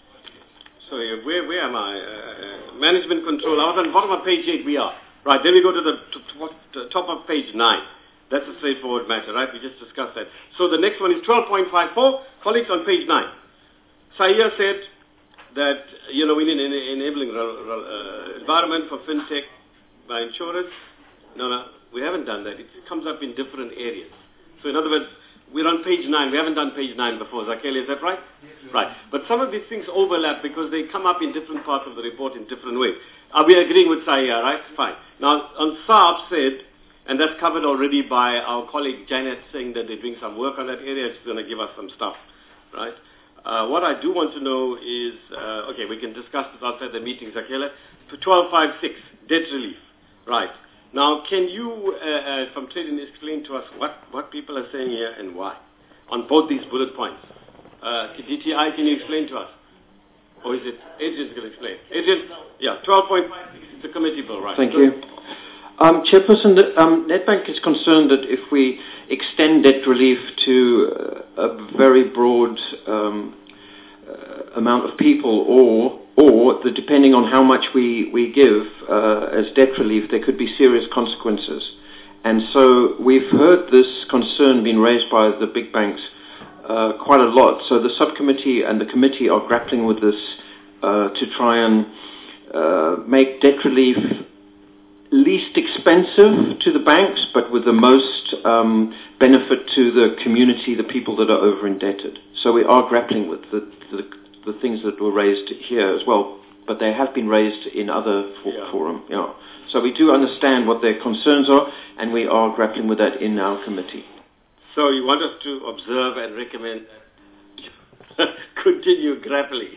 Sorry, where, where am I? Uh, management control. I was on the bottom of page eight, we are. Right, then we go to the t- t- top of page nine. That's a straightforward matter, right? We just discussed that. So the next one is twelve point five four. Colleagues, on page nine. Saia said that, you know, we need an enabling uh, environment for fintech by insurers. No, no, we haven't done that. It comes up in different areas. So in other words, we're on page nine. We haven't done page nine before. Zakele, is that right? Yes, right. But some of these things overlap because they come up in different parts of the report in different ways. Are we agreeing with Saia, right? Fine. Now, on Saab said, and that's covered already by our colleague Janet saying that they're doing some work on that area. She's going to give us some stuff, right? Uh, what I do want to know is, uh, okay, we can discuss this outside the meeting, Zakele. For twelve five six, debt relief, right? Now, can you, uh, uh, from Trading, explain to us what, what people are saying here and why on both these bullet points? Uh, D T I, can you explain to us? Or is it Adrian's going to explain? Adrian, yeah, twelve point five six, it's a committee bill, right? Thank you. Um, Chairperson, the, um, Nedbank is concerned that if we extend debt relief to uh, a very broad um, uh, amount of people, or or the, depending on how much we, we give uh, as debt relief, there could be serious consequences. And so we've heard this concern being raised by the big banks uh, quite a lot. So the subcommittee and the committee are grappling with this uh, to try and uh, make debt relief least expensive to the banks, but with the most um, benefit to the community, the people that are over indebted. So we are grappling with the, the, the things that were raised here as well, but they have been raised in other for, yeah. forum. Yeah. So we do understand what their concerns are, and we are grappling with that in our committee. So you want us to observe and recommend that continue grappling?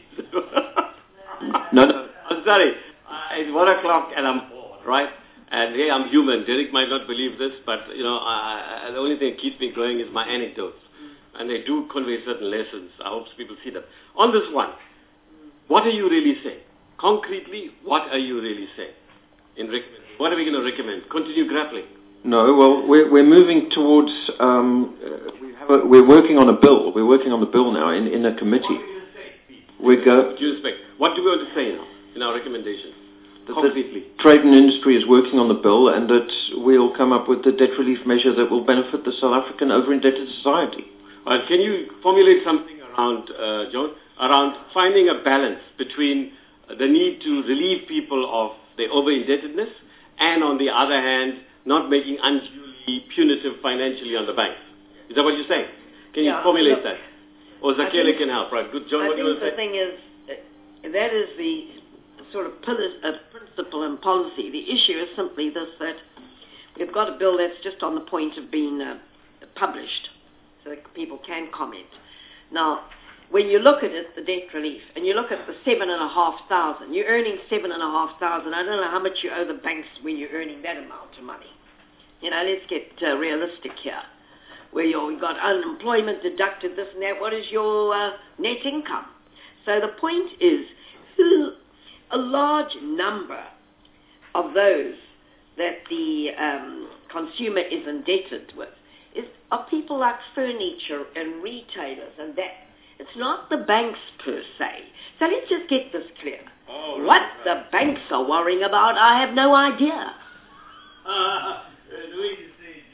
no, no. I'm sorry. Uh, it's one o'clock and I'm bored, right? And hey, I'm human. Derek might not believe this, but you know, I, I, the only thing that keeps me going is my anecdotes, and they do convey certain lessons. I hope people see them. On this one, what are you really saying? Concretely, what are you really saying? In recommend, what are we going to recommend? Continue grappling. No, well, we're we're moving towards. Um, uh, we have a, we're working on a bill. We're working on the bill now in in a committee. What do you say? We go. With due respect, what do we want to say now in our recommendations? Completely. Trade and industry is working on the bill, and that we'll come up with the debt relief measure that will benefit the South African over-indebted society. Well, can you formulate something around, uh, John, around finding a balance between the need to relieve people of their over-indebtedness and, on the other hand, not making unduly punitive financially on the banks? Is that what you're saying? Can yeah, you formulate look, that? Or Zakele can help, right? Good, John, I what do you want to say? I think the thing is, uh, that is the sort of uh, principle and policy. The issue is simply this, that we've got a bill that's just on the point of being uh, published so that people can comment. Now, when you look at it, the debt relief, and you look at the seven and a half thousand, you're earning seven and a half thousand. I don't know how much you owe the banks when you're earning that amount of money. You know, let's get uh, realistic here. Where you've got unemployment deducted, this and that, what is your uh, net income? So the point is, who... a large number of those that the um, consumer is indebted with is, are people like furniture and retailers and that. It's not the banks per se. So let's just get this clear. Oh, what right. the banks are worrying about, I have no idea. Uh, Louis is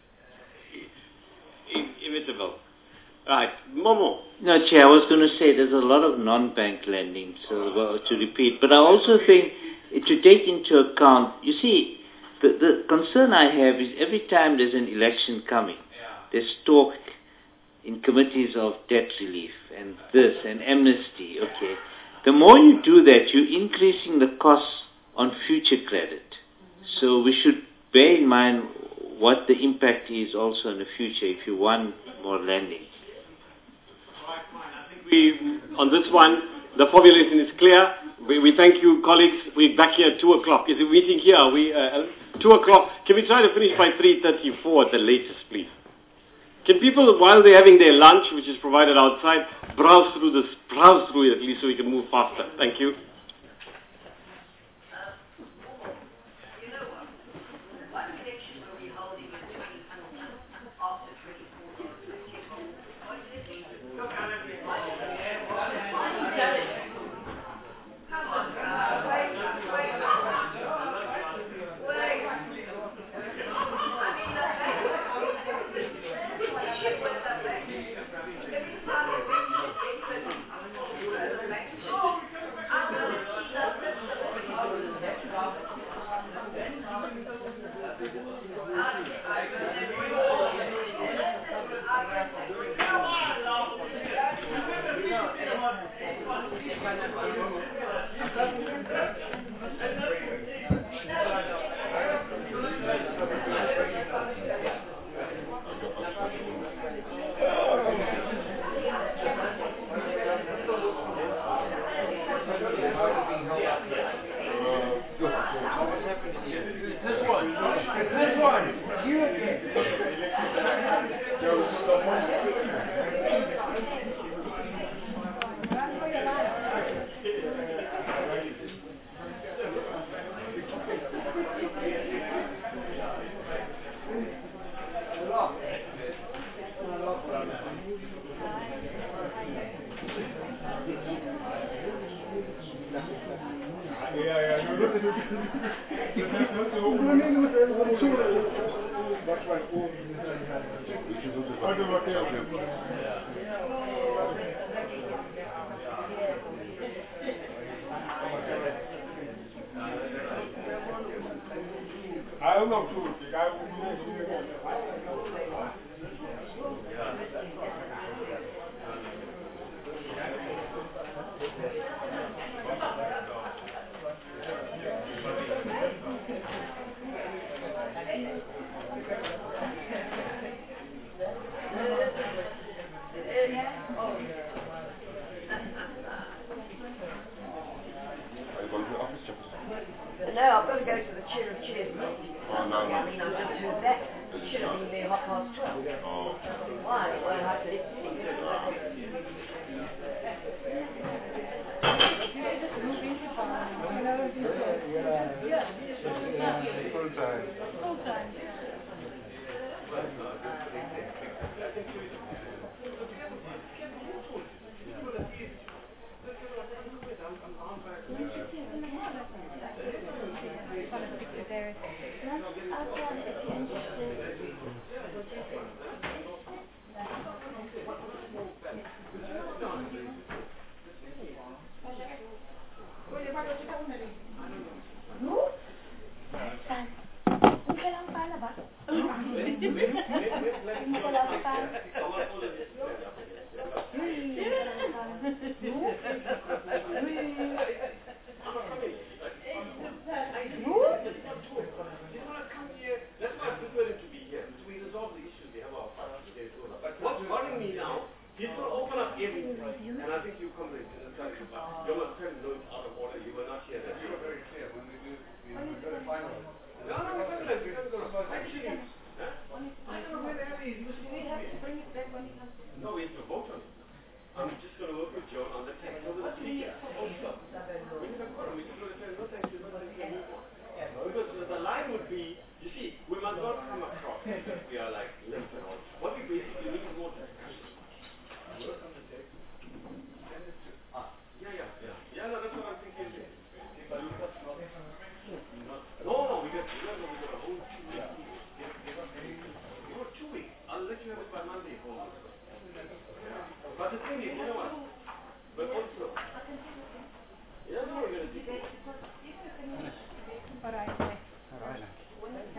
uh, imitable. Right, Momo. No, Chair, I was going to say there's a lot of non-bank lending, so well, to repeat. But I also think to take into account, you see, the, the concern I have is every time there's an election coming, there's talk in committees of debt relief and this and amnesty, okay. The more you do that, you're increasing the costs on future credit. So we should bear in mind what the impact is also in the future if you want more lending. We, on this one, the formulation is clear. We, we thank you, colleagues. We're back here at two o'clock. Is the meeting here? Are we, uh, two o'clock. Can we try to finish by three thirty-four at the latest, please? Can people, while they're having their lunch, which is provided outside, browse through this, browse through it at least so we can move faster? Thank you.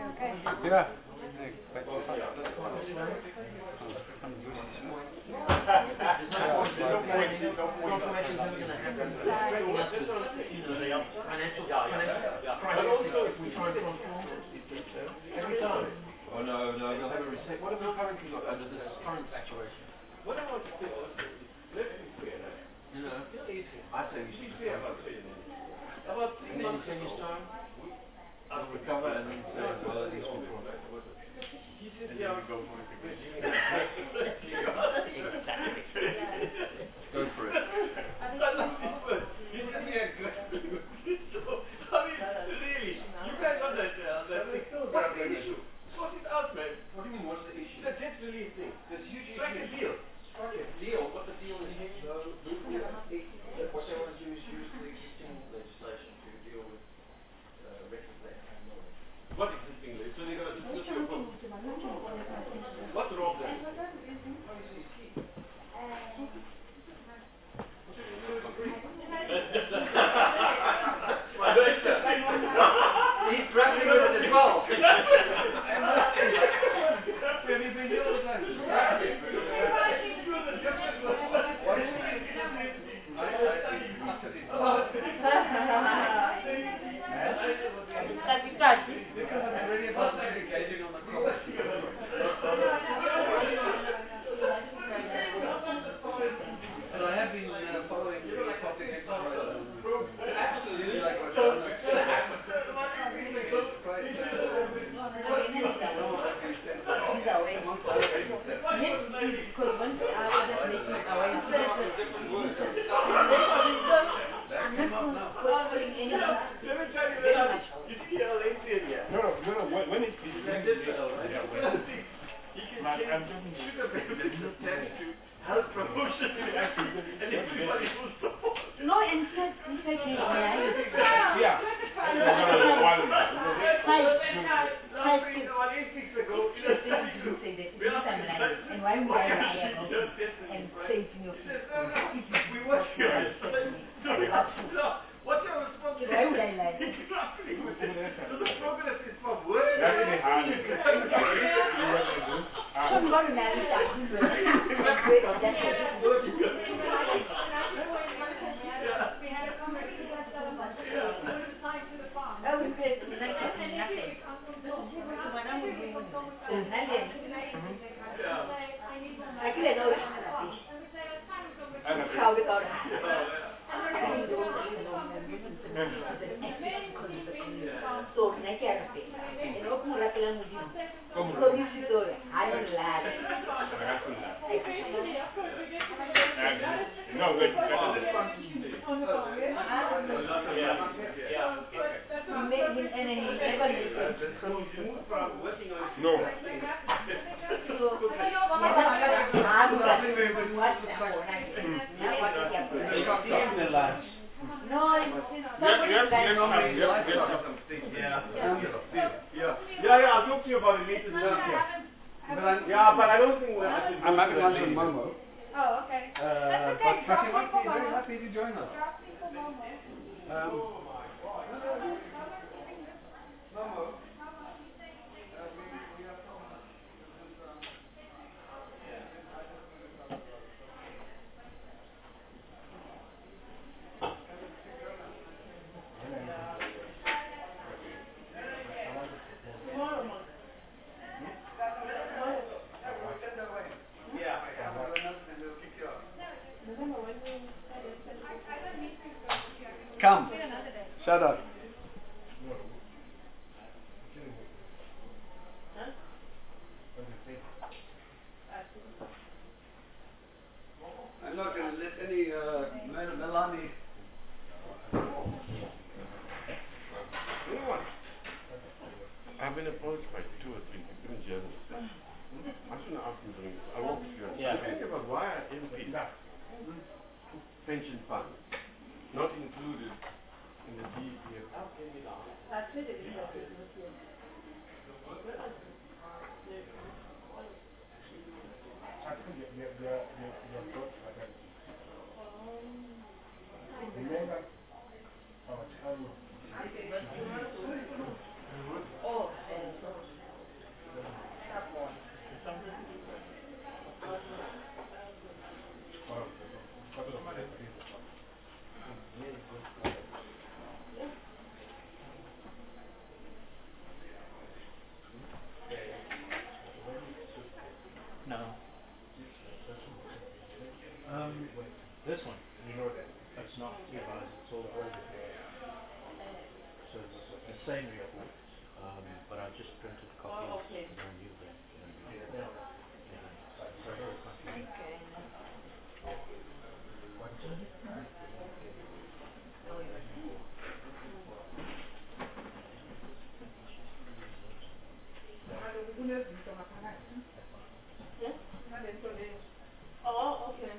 Yeah. Oh no, no, we'll have a reset. What have we currently got under this current situation? What I want to do is, you know, I say we should be about and then in ten years' time, I'll recover and then say, well, at least we've gone. And then we go for it again. Go for it. I mean, really, you guys on that, uh, that thing. What's the issue? Sort it out, man. What do you mean, what's the issue? The debt relief thing. There's huge Strike a deal. Strike a deal. What the deal is here? No, what they want to do is use the existing legislation to deal with uh, retrofit and knowledge. What existing legislation? So they're going to discuss your book. What's wrong there? He's grappling with it as well. And I have been uh, following the public absolutely like what's on No, no, no, no. When, when it's been health promotion and everybody will support. No, in fact, in fact, yeah. And why would I lie about it and say to your we watch you. What's your responsibility? Why would I lie? So the progress is from where? I'm not married. So, I can't say. And open the Lapilan with you. So, this is all. I don't lie. No, wait, no. No, Yeah, yeah, yeah. I'll talk to you about it later. Yeah, but I don't think we're. I'm having lunch with Momo. Oh, okay. Uh, That's but okay. Patrick Drop would be me for very Momo. happy to join us. Drop me for Momo. Um, Come. Shut up. I'm not going to let any uh, Mel- Melanie. You know what? I've been approached by two or three different journalists. I shouldn't ask them to ring. I won't hear. Yeah. Think about why are M Ps pension funds not included in the D E P F? That's it. Remember our time. Oh, same report, um, but I just printed copies. Oh, okay. And then you can, you know, you can, yeah. So very confusing. Okay. Yes? Oh, okay.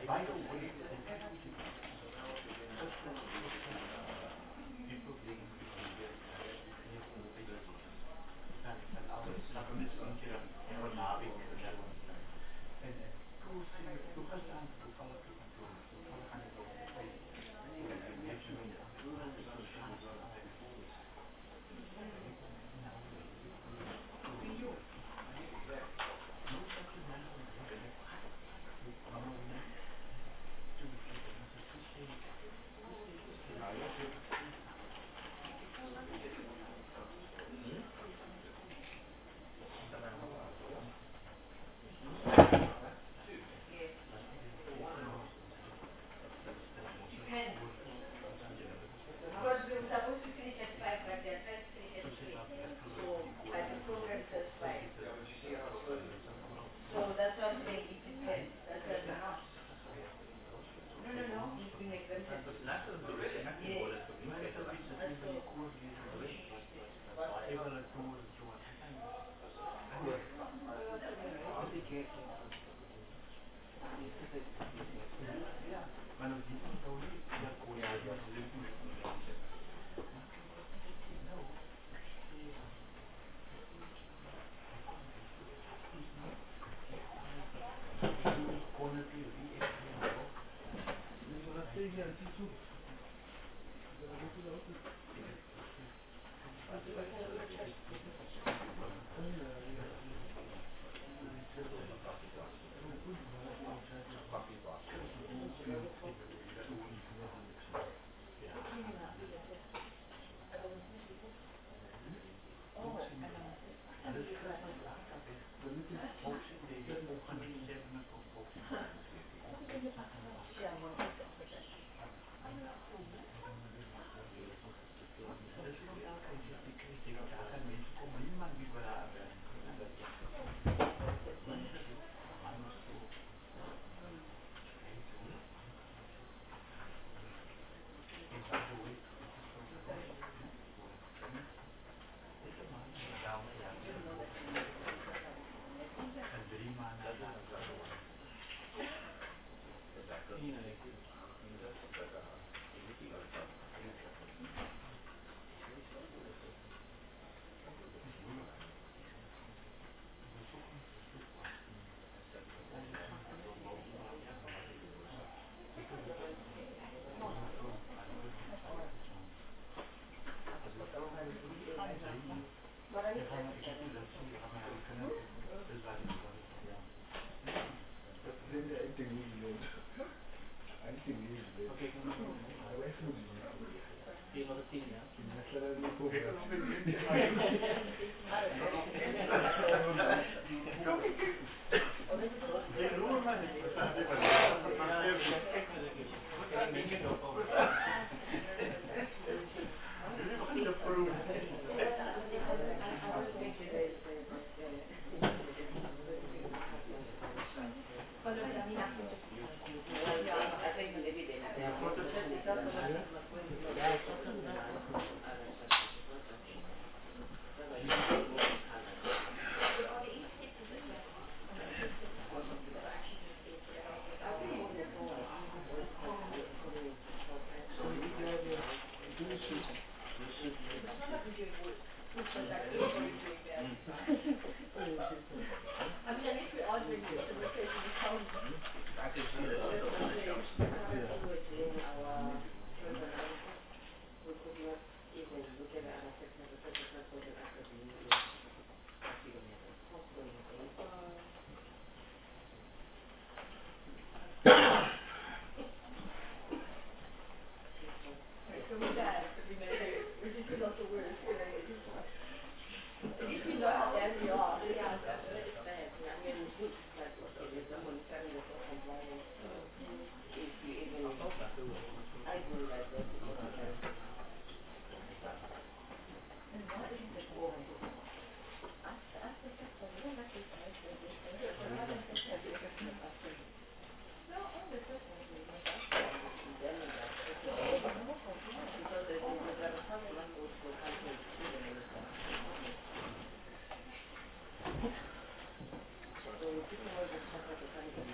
So,